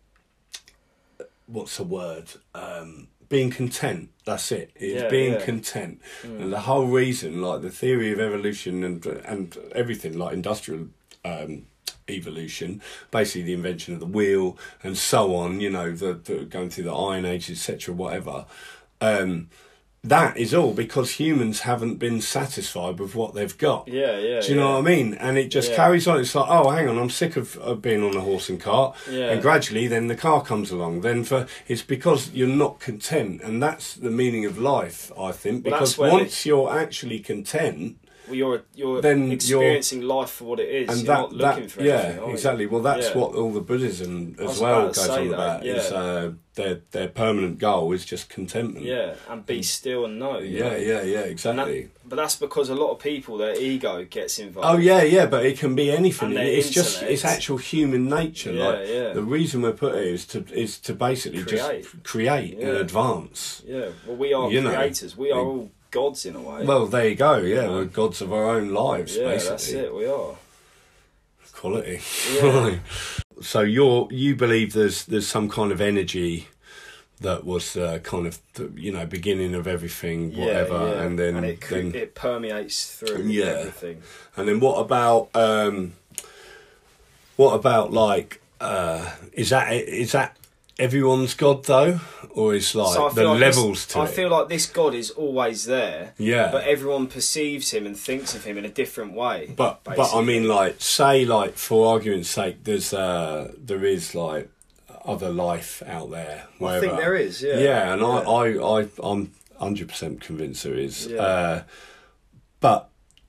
what's the word? Um, being content. That's it. It's Yeah, being yeah. content, Mm. and the whole reason, like the theory of evolution and and everything, like industrial. Um, evolution, basically the invention of the wheel and so on, you know, the, the going through the Iron Age, et cetera, whatever. Um, that is all because humans haven't been satisfied with what they've got. Yeah, yeah. Do you know yeah. what I mean? And it just Yeah. carries on. It's like, oh, hang on, I'm sick of, of being on a horse and cart. Yeah. And gradually, then the car comes along. Then for it's because you're not content, and that's the meaning of life, I think. Well, Because that's where once you're actually content, Well, you're you're Then you're- experiencing life for what it is. and you're that, not looking that for yeah, anything. are you? exactly. Well, that's Yeah. what all the Buddhism I as was well about to goes say on that, about. Is yeah. uh, their their permanent goal is just contentment. Yeah, and be still and know. you yeah, know? yeah, yeah, And exactly. that, but that's because a lot of people, their ego gets involved. Oh yeah, yeah, but it can be anything. And their It's just intellect. it's actual human nature. Yeah, like yeah. the reason we're put here is to is to basically Create. just create and Yeah. advance. Yeah, well, we are You know, creators. We are they- all gods in a way. Well, there you go. Yeah, Yeah. we're gods of our own lives. yeah, basically. that's it. We are. Quality. Yeah. Right. So you're you believe there's there's some kind of energy that was uh, kind of the, you know beginning of everything, whatever, yeah, yeah. and then and it, cre- then it permeates through Yeah. everything. and then what about um, what about like uh, is that is that everyone's God though, or is like So I the feel like levels this, to I it? feel like this God is always there. Yeah. But everyone perceives him and thinks of him in a different way. But but I basically. mean, like, say, like, for argument's sake, there's uh, there is like other life out there. I Wherever. think there is. Yeah. Yeah, and Yeah. I I I I'm hundred percent convinced there is. Yeah. Uh, but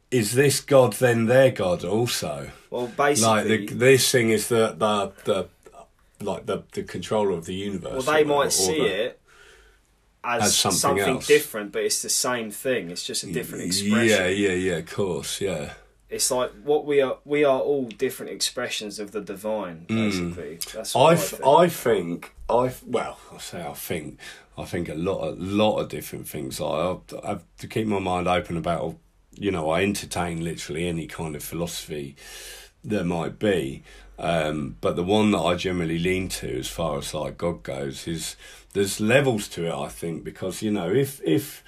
is this God then their God also? Well, basically, like the, this thing is the the the like the the controller of the universe. Well, they or, might or see the, it as, as something, something else. different, but it's the same thing. It's just a different expression. Yeah, yeah, yeah. Of course, yeah. It's like what we are. We are all different expressions of the divine. Basically, mm. That's what I, I f- think. I think I well, I say I think I think a lot, a lot of different things. I, I have to keep my mind open about. You know, I entertain literally any kind of philosophy there might be, um, but the one that I generally lean to, as far as like God goes, is there's levels to it. I think because you know, if if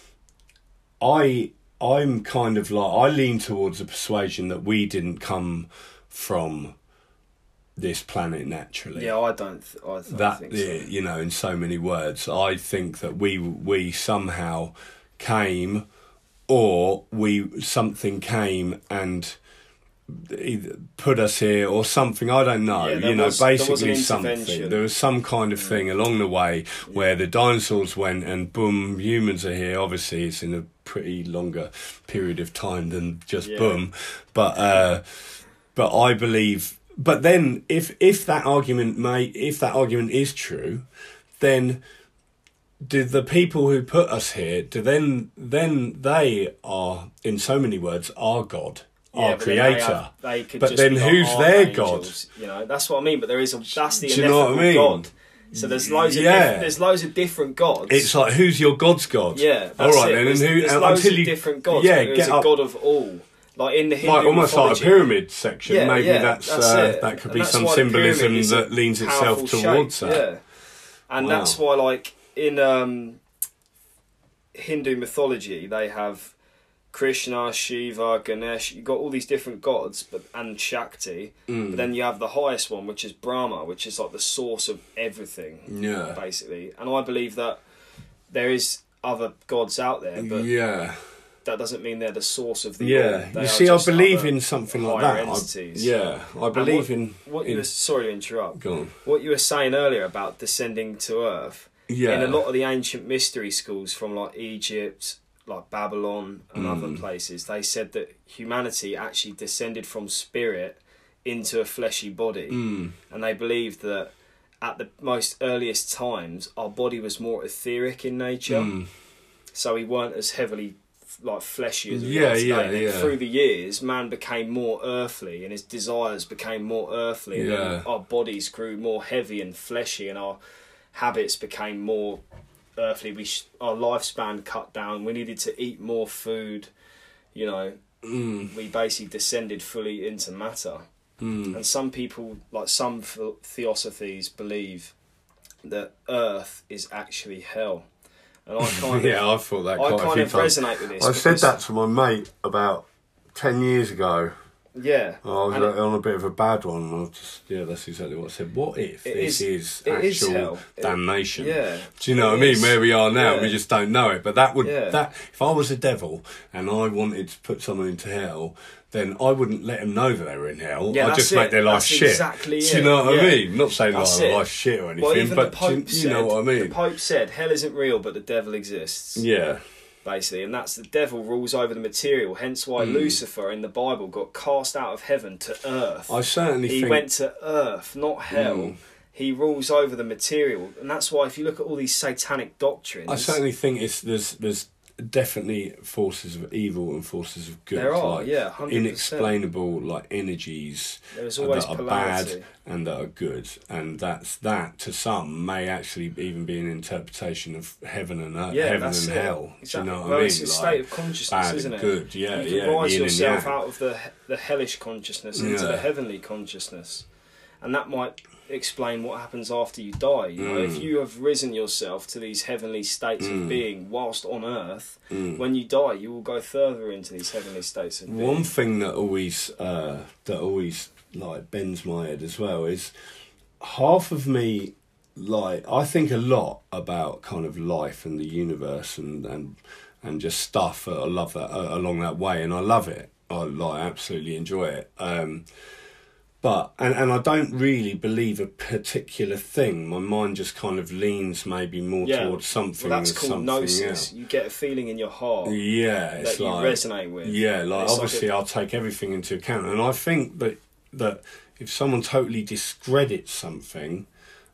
I. I'm kind of like, I lean towards the persuasion that we didn't come from this planet naturally. Yeah, I don't, th- I don't that, think so. You know, in so many words, I think that we we somehow came, or we something came and either put us here or something. I don't know. Yeah, you know, was, basically there something. There was some kind of thing yeah. along the way where the dinosaurs went and boom, humans are here. Obviously, it's in a pretty longer period of time than just yeah. boom, but uh, but I believe. But then, if if that argument may, if that argument is true, then do the people who put us here? Do then then they are, in so many words, our God. Yeah, our creator, they have, they could but just then be who's like their angels, God? You know, that's what I mean. But there is a that's the Do you know what I mean? God. So there's loads of yeah. diff- there's loads of different gods. It's like who's your God's God? Yeah, that's all right it. then. There's, and who? there's and loads until of you, different gods. Yeah, there's get a up, God of all. Like in the Hindu like almost mythology. like a pyramid section. Yeah, Maybe yeah, that's, that's uh, that could and be some symbolism that leans itself towards shape, that. Yeah, and wow. that's why, like in um, Hindu mythology, they have Krishna, Shiva, Ganesh. You've got all these different gods, but and Shakti. Mm. But then you have the highest one, which is Brahma, which is like the source of everything. Yeah, basically. And I believe that there is other gods out there, but yeah. that doesn't mean they're the source of the yeah. all. You see, I believe in something like that. Entities. I, yeah, I believe what, in. What in, you were, sorry to interrupt. Go on. What you were saying earlier about descending to Earth. Yeah. In a lot of the ancient mystery schools from like Egypt, like Babylon and mm. other places, they said that humanity actually descended from spirit into a fleshy body, mm. and they believed that at the most earliest times our body was more etheric in nature, mm. so we weren't as heavily like fleshy as we yeah, are today. yeah, And yeah. through the years, man became more earthly, and his desires became more earthly, and yeah. our bodies grew more heavy and fleshy, and our habits became more earthly. We sh- our lifespan cut down. We needed to eat more food. You know, mm. we basically descended fully into matter. Mm. And some people, like some th- theosophies, believe that Earth is actually hell. And I kind yeah, of, I thought that. Quite I a kind few of times. resonate with this. I said that to my mate about ten years ago. Yeah, I was and on a bit of a bad one. And I just, yeah, that's exactly what I said. What if this is, is actual is damnation? It, yeah, do you know what I mean? is. Where we are now, yeah. we just don't know it. But that would yeah. that if I was a devil and I wanted to put someone into hell, then I wouldn't let them know that they were in hell. Yeah, I'd just it. make their life that's shit. Exactly do you know what yeah. I mean? Not saying that's like it. life's shit or anything, well, even but the Pope do, you said, know what I mean. The Pope said, "Hell isn't real, but the devil exists." Yeah. Basically, and that's the devil rules over the material. Hence why mm. Lucifer in the Bible got cast out of heaven to earth. I certainly he think... went to earth, not hell. Mm. He rules over the material, and that's why if you look at all these satanic doctrines, I certainly think it's there's there's definitely forces of evil and forces of good. There are, like yeah, one hundred percent. Inexplainable like energies There's always that are polarity. bad and that are good, and that's that to some may actually even be an interpretation of heaven and earth, yeah, heaven that's and it. hell. Exactly. Do you know what well, I mean? It's a like, state of consciousness, bad isn't and it? good, yeah, you can yeah. rise yin and yourself yang. out of the the hellish consciousness into yeah. the heavenly consciousness, and that might explain what happens after you die. You know, mm. if you have risen yourself to these heavenly states mm. of being whilst on earth, mm. when you die, you will go further into these heavenly states of being. One thing that always uh, that always like bends my head as well is half of me like I think a lot about kind of life and the universe and and and just stuff. I love that uh, along that way, and I love it. I like absolutely enjoy it. Um, But, and, and I don't really believe a particular thing. My mind just kind of leans maybe more Yeah. towards something Well, that's than called something gnosis. else. You get a feeling in your heart Yeah, it's that you like, resonate with. yeah, And like it's obviously like a- I'll take everything into account. And I think that, that if someone totally discredits something,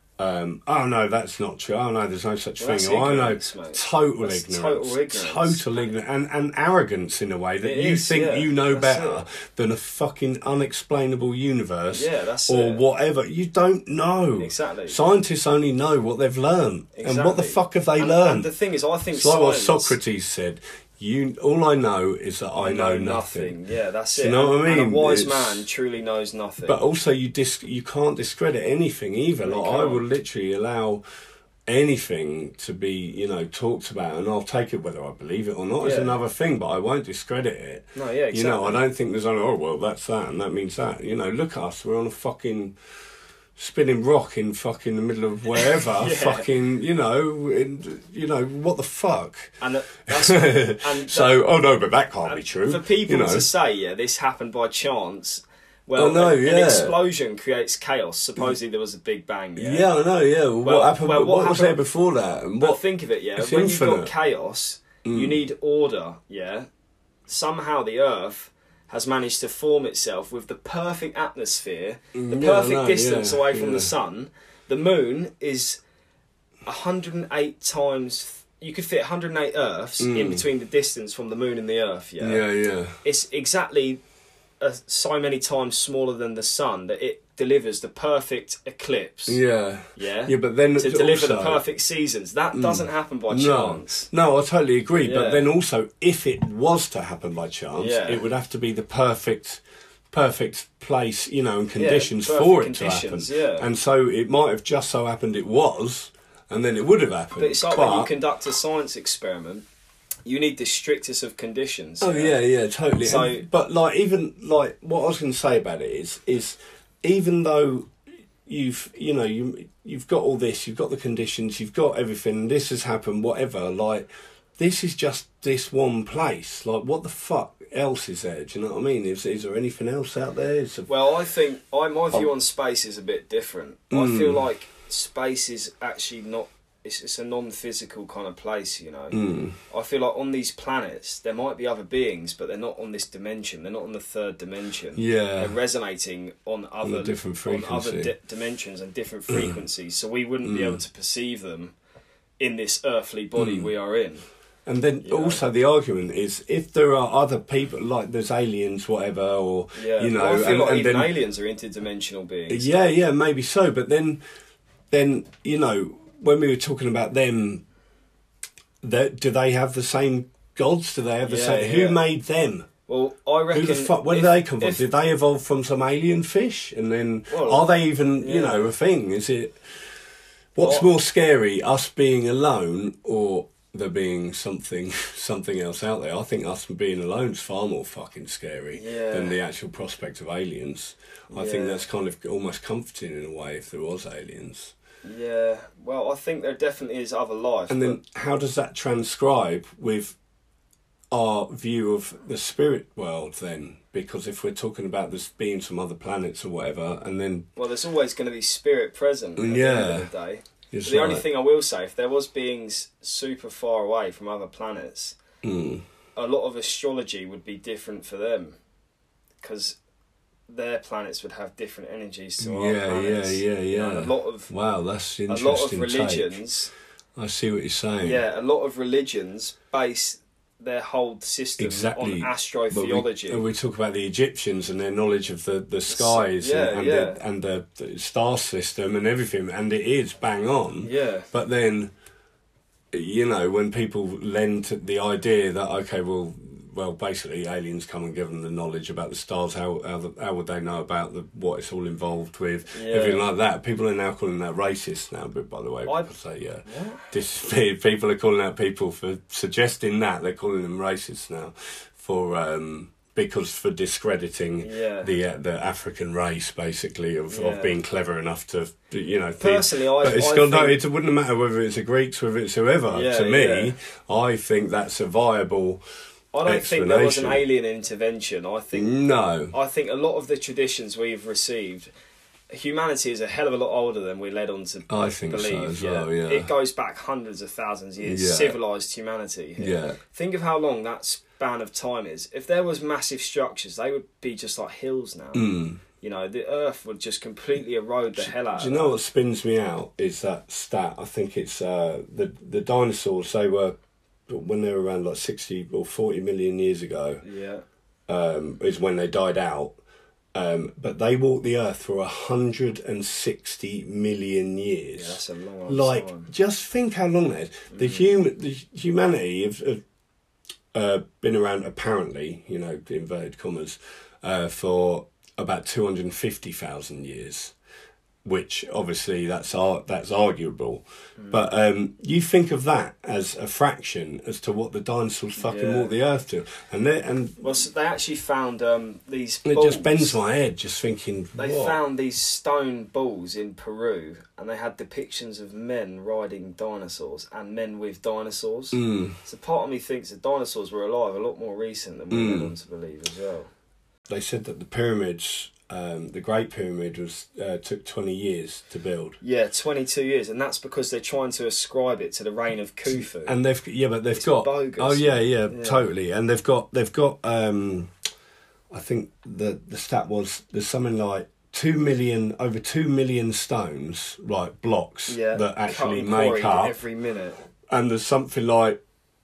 Um, oh no, that's not true. Oh no, there's no such Well, thing. Oh, I know, ignorance, mate. total That's ignorance, total ignorance. total ignorance, and and arrogance in a way that It you is, think yeah, you know that's better it. than a fucking unexplainable universe, Yeah, that's or it. whatever. You don't know. Exactly. Scientists only know what they've learned, and what the Exactly. fuck have they and, learned? And the thing is, I think It's like what science- Socrates said. You, all I know is that I, know, nothing. Yeah, that's Do it. you know what I And mean? a wise It's- man truly knows nothing. But also, you dis- you can't discredit anything either. You Like I can't. will literally allow anything to be, you know, talked about, and I'll take it whether I believe it or not. Is Yeah. another thing, but I won't discredit it. no, yeah, exactly. You know, I don't think there's only oh well that's that and that means that. You know, look at us, we're on a fucking spinning rock in fucking the middle of wherever. Yeah. Fucking, you know, in, you know what the fuck. And that- that's and So, oh no, but that can't and be true. For people you know. to say, yeah, this happened by chance. Well, Oh, no, an, yeah. an explosion creates chaos. Supposedly there was a big bang. Yeah. Yeah, I know. Yeah, well, Well- what happened? well, what what was happened- there before that? And But what? think of it, yeah. It's When you've infinite. got chaos, you need order. Yeah. Somehow the Earth has managed to form itself with the perfect atmosphere, the Mm, yeah, I perfect know, distance yeah, away from yeah. the sun. The moon is one hundred eight times. You could fit one hundred eight Earths in between the distance from the moon and the Earth. Yeah. Mm. Yeah, yeah. It's exactly uh, so many times smaller than the sun that it delivers the perfect eclipse. Yeah. Yeah. Yeah, but then To deliver the also- Mm. perfect seasons. That doesn't happen by No, chance. no, I totally agree. Yeah. But then also, if it was to happen by chance, Yeah. it would have to be the perfect, perfect place, you know, and conditions perfect for it conditions, to happen. yeah. And so it might have just so happened it was, and then it would have happened. But it's like when you conduct a science experiment, you need the strictest of conditions. Oh yeah, yeah, totally. So- And- but like even like what I was going to say about it is is even though you've you know you you've got all this, you've got the conditions, you've got everything. This has happened, whatever. Like this is just this one place. Like what the fuck else is there? Do you know what I mean? Is is there anything else out there? Is there... Well, I think I my view on space is a bit different. I Mm. feel like space is actually not. It's, it's a non-physical kind of place, you know. Mm. I feel like on these planets there might be other beings, but they're not on this dimension. They're not on the third dimension. Yeah. They're resonating on other a different on other frequency. di- dimensions and different frequencies. So we wouldn't be able to perceive them in this earthly body Mm. we are in. And then You know? also the argument is if there are other people like there's aliens, whatever, or Yeah, you know, well, I feel and, like and even then aliens are interdimensional beings. yeah, yeah, maybe so. But then, then you know, when we were talking about them, that do they have the same gods? Do they have the Yeah, same? yeah. Who made them? Well, I reckon. Who the fuck? Where if- did they come from? if- Did they evolve from some alien fish? And then Well, are they even you yeah. know a thing? Is it? What's Well- more scary, us being alone or there being something something else out there? I think us being alone is far more fucking scary Yeah. than the actual prospect of aliens. I think Yeah. that's kind of almost comforting in a way if there was aliens. Yeah, well, I think there definitely is other life. And then how does that transcribe with our view of the spirit world then? Because if we're talking about this being some other planets or whatever, and then but, well, there's always going to be spirit present at the Yeah. end of the day. it's The only like, thing I will say, if there was beings super far away from other planets, mm, a lot of astrology would be different for them, because their planets would have different energies to our yeah, yeah, planets. yeah, You know, yeah. and a lot of Wow, that's a interesting. lot of take. religions, I see what you're saying. yeah, a lot of religions base their whole system Exactly. on But astrotheology. We, we talk about the Egyptians and their knowledge of the, the skies yeah, and, and, yeah. The, and the, the star system and everything, and it is bang on. yeah, But then, you know, when people lend to the idea that, okay, well, well, basically aliens come and give them the knowledge about the stars, how how, the, how would they know about the what it's all involved with, Yeah. everything like that. People are now calling that racist now, but by the way, I- people say, yeah. What? This, people are calling out people for suggesting that. They're calling them racists now for um, because for discrediting Yeah. the uh, the African race, basically, of, Yeah. of being clever enough to, you know. think- Personally, I- but it's I got no. think- It wouldn't matter whether it's the Greeks, whether it's whoever. Yeah, to me, yeah. I think that's a viable I don't think there was an explanation. alien intervention. I think No. I think a lot of the traditions we've received, humanity is a hell of a lot older than we're led on to I think so believe. as yeah. well, yeah. It goes back hundreds of thousands of years. Yeah. Civilized humanity. Here. Yeah. Think of how long that span of time is. If there was massive structures, they would be just like hills now. Mm. You know, the Earth would just completely erode the hell out. Do of you know that. what spins me out is that stat? I think it's uh, the the dinosaurs. They were when they were around like sixty or forty million years ago. Yeah. Um, is when they died out. Um, but they walked the Earth for a hundred and sixty million years. Yeah, that's a long old Like, time. just think how long that is. The human, the humanity have, have uh, been around apparently, you know, the inverted commas, uh, for about two hundred and fifty thousand years, which obviously that's ar- that's arguable. Mm. But um, you think of that as a fraction as to what the dinosaurs fucking Yeah. walked the Earth to, and they and Well, so they actually found um, these. it balls. just bends my head just thinking. They what? found these stone balls in Peru, and they had depictions of men riding dinosaurs and men with dinosaurs. Mm. So part of me thinks that dinosaurs were alive a lot more recent than we Mm. led on to believe as well. They said that the pyramids, um, the Great Pyramid, was uh, took twenty years to build. Yeah, twenty-two years, and that's because they're trying to ascribe it to the reign of Khufu. And they've yeah, but they've It's got bogus. oh yeah, yeah, Yeah. totally. And they've got they've got um, I think the the stat was there's something like two million over two million stones, like blocks yeah, that actually cut and make quarried up, every minute. and there's something like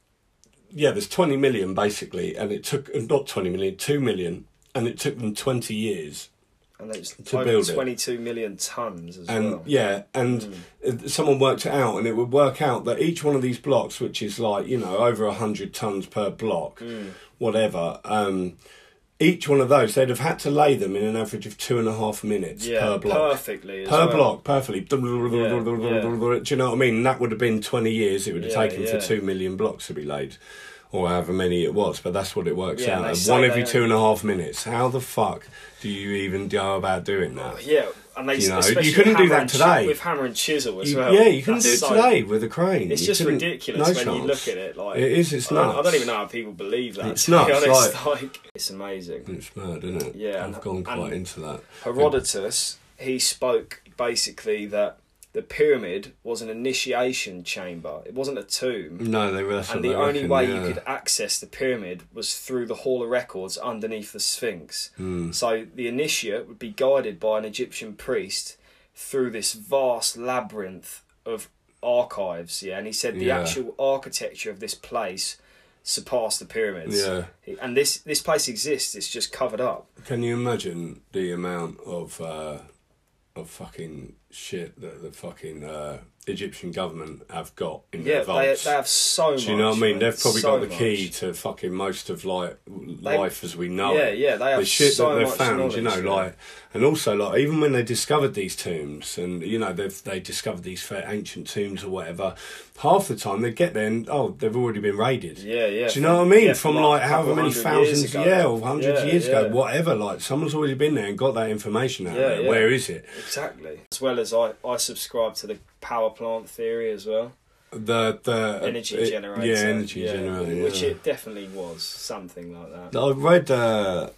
yeah, there's twenty million basically, and it took not twenty million, two million, and it took them twenty years. And it's to over build it. twenty-two million tons as And well. yeah, and Mm. someone worked it out, and it would work out that each one of these blocks, which is like you know over a hundred tons per block, Mm. whatever, um, each one of those they'd have had to lay them in an average of two and a half minutes Yeah, per block. perfectly as Per well. block, perfectly. Do yeah. you know what I mean? That would have been twenty years. It would have Yeah, taken yeah. for two million blocks to be laid, or however many it was. But that's what it works Yeah, out. they at. say One they every only- two and a half minutes. How the fuck do you even go about doing that? Yeah, and they You know, especially you couldn't with do hammer that and chi- today. with hammer and chisel as You- well. yeah, you couldn't do That's it so- today with a crane. It's You just couldn't- ridiculous no when chance. you look at it. Like It is, it's I don't, I nuts. don't even know how people believe that. It's to be nuts, honest. Like, it's amazing. It's mad, isn't it? Yeah, I've and- gone quite and- into that. Herodotus, he spoke basically that the pyramid was an initiation chamber. It wasn't a tomb. No, they were. And the only way you could access the pyramid was through the Hall of Records underneath the Sphinx. Mm. So the initiate would be guided by an Egyptian priest through this vast labyrinth of archives. Yeah, and he said the Yeah. actual architecture of this place surpassed the pyramids. Yeah. And this this place exists. It's just covered up. Can you imagine the amount of uh, of fucking shit that the fucking uh, Egyptian government have got in Yeah, their they, vaults? they have so much. Do you know what I mean? man, They've probably so got the key much. to fucking most of like They- life as we know Yeah, it. yeah, they have The shit so that they've much found, you know, knowledge, yeah. like, and also like even when they discovered these tombs, and you know they've they discovered these fair ancient tombs or whatever. Half the time they get there and oh they've already been raided. Yeah, yeah. Do you know what I mean? yeah, From like like a however couple many hundred years thousands, ago. yeah, or hundreds of Yeah, years yeah. ago, whatever. Like someone's already been there and got that information out Yeah, there. yeah. Where is it? Exactly. As well as I, I subscribe to the power plant theory as well. The the Energy it- generator. Yeah, energy yeah, generator. Which yeah. it definitely was. Something like that. I read. Uh,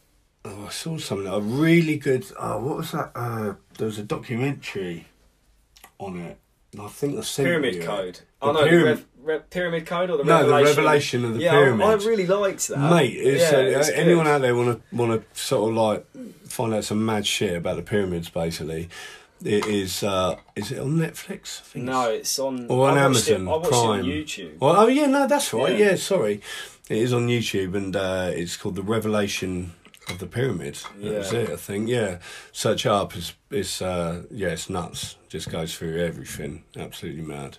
oh, I saw something. A really good. Oh, what was that? Uh, there was a documentary on it. And I think I sent Pyramid you it. Code. The Oh no, pyram- the rev, rev, Pyramid Code or the No, the Revelation? Revelation of the yeah, Pyramid. I, I really liked that. Mate, it's, yeah, uh, it's anyone good. out there want to want to sort of like find out some mad shit about the pyramids? Basically, it is. Uh, is it on Netflix? I think No, it's- it's on. or on I watched Amazon It, I watched Prime. it on YouTube. Well, oh yeah, no, that's right. Yeah. Yeah, sorry, it is on YouTube, and uh, it's called the Revelation of the Pyramid. That was Yeah. it, I think. Yeah, search it up. It's it's uh, yeah, it's nuts. Just goes through everything. Absolutely mad.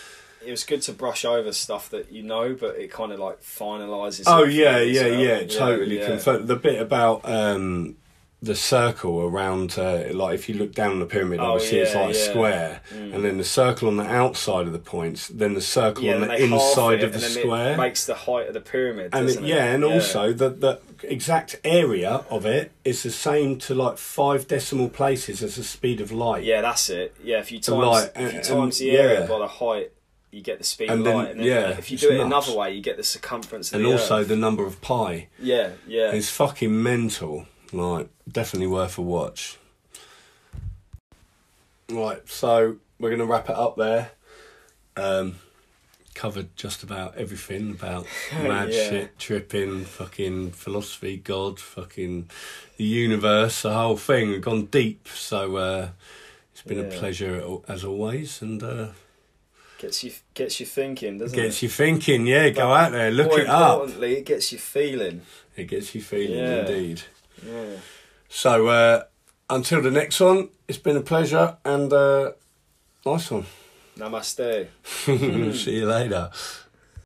It was good to brush over stuff that you know, but it kind of like finalises. Oh everything yeah, as yeah, well. yeah, totally. yeah. Confirm the bit about um, the circle around, uh, like if you look down the pyramid, Oh, obviously it's yeah, like a yeah. square, Mm. and then the circle on the outside of the points, then the circle Yeah, on then the they half inside it, of the and then square. It makes the height of the pyramid. And doesn't it, it? yeah, and also the the exact area of it is the same to like five decimal places as the speed of light. Yeah, that's it. Yeah, if you So times light, if you and- times and- the area yeah. by the height you get the speed And of then- light, and then yeah, if you it's do it nuts. another way, you get the circumference of And the also Earth. the number of pi. Yeah, yeah. It's fucking mental. Like, definitely worth a watch. Right, so we're going to wrap it up there. Um, covered just about everything about mad Yeah. shit, tripping, fucking philosophy, God, fucking the universe, the whole thing. We've gone deep, so uh, it's been a Yeah. pleasure as always, and uh, Gets you gets you thinking, doesn't gets it? you thinking. Yeah, go But out there, look More it up. importantly, it gets you feeling. It gets you feeling, Yeah. indeed. Yeah. So uh, until the next one, it's been a pleasure, and uh, nice one. Namaste. See you later.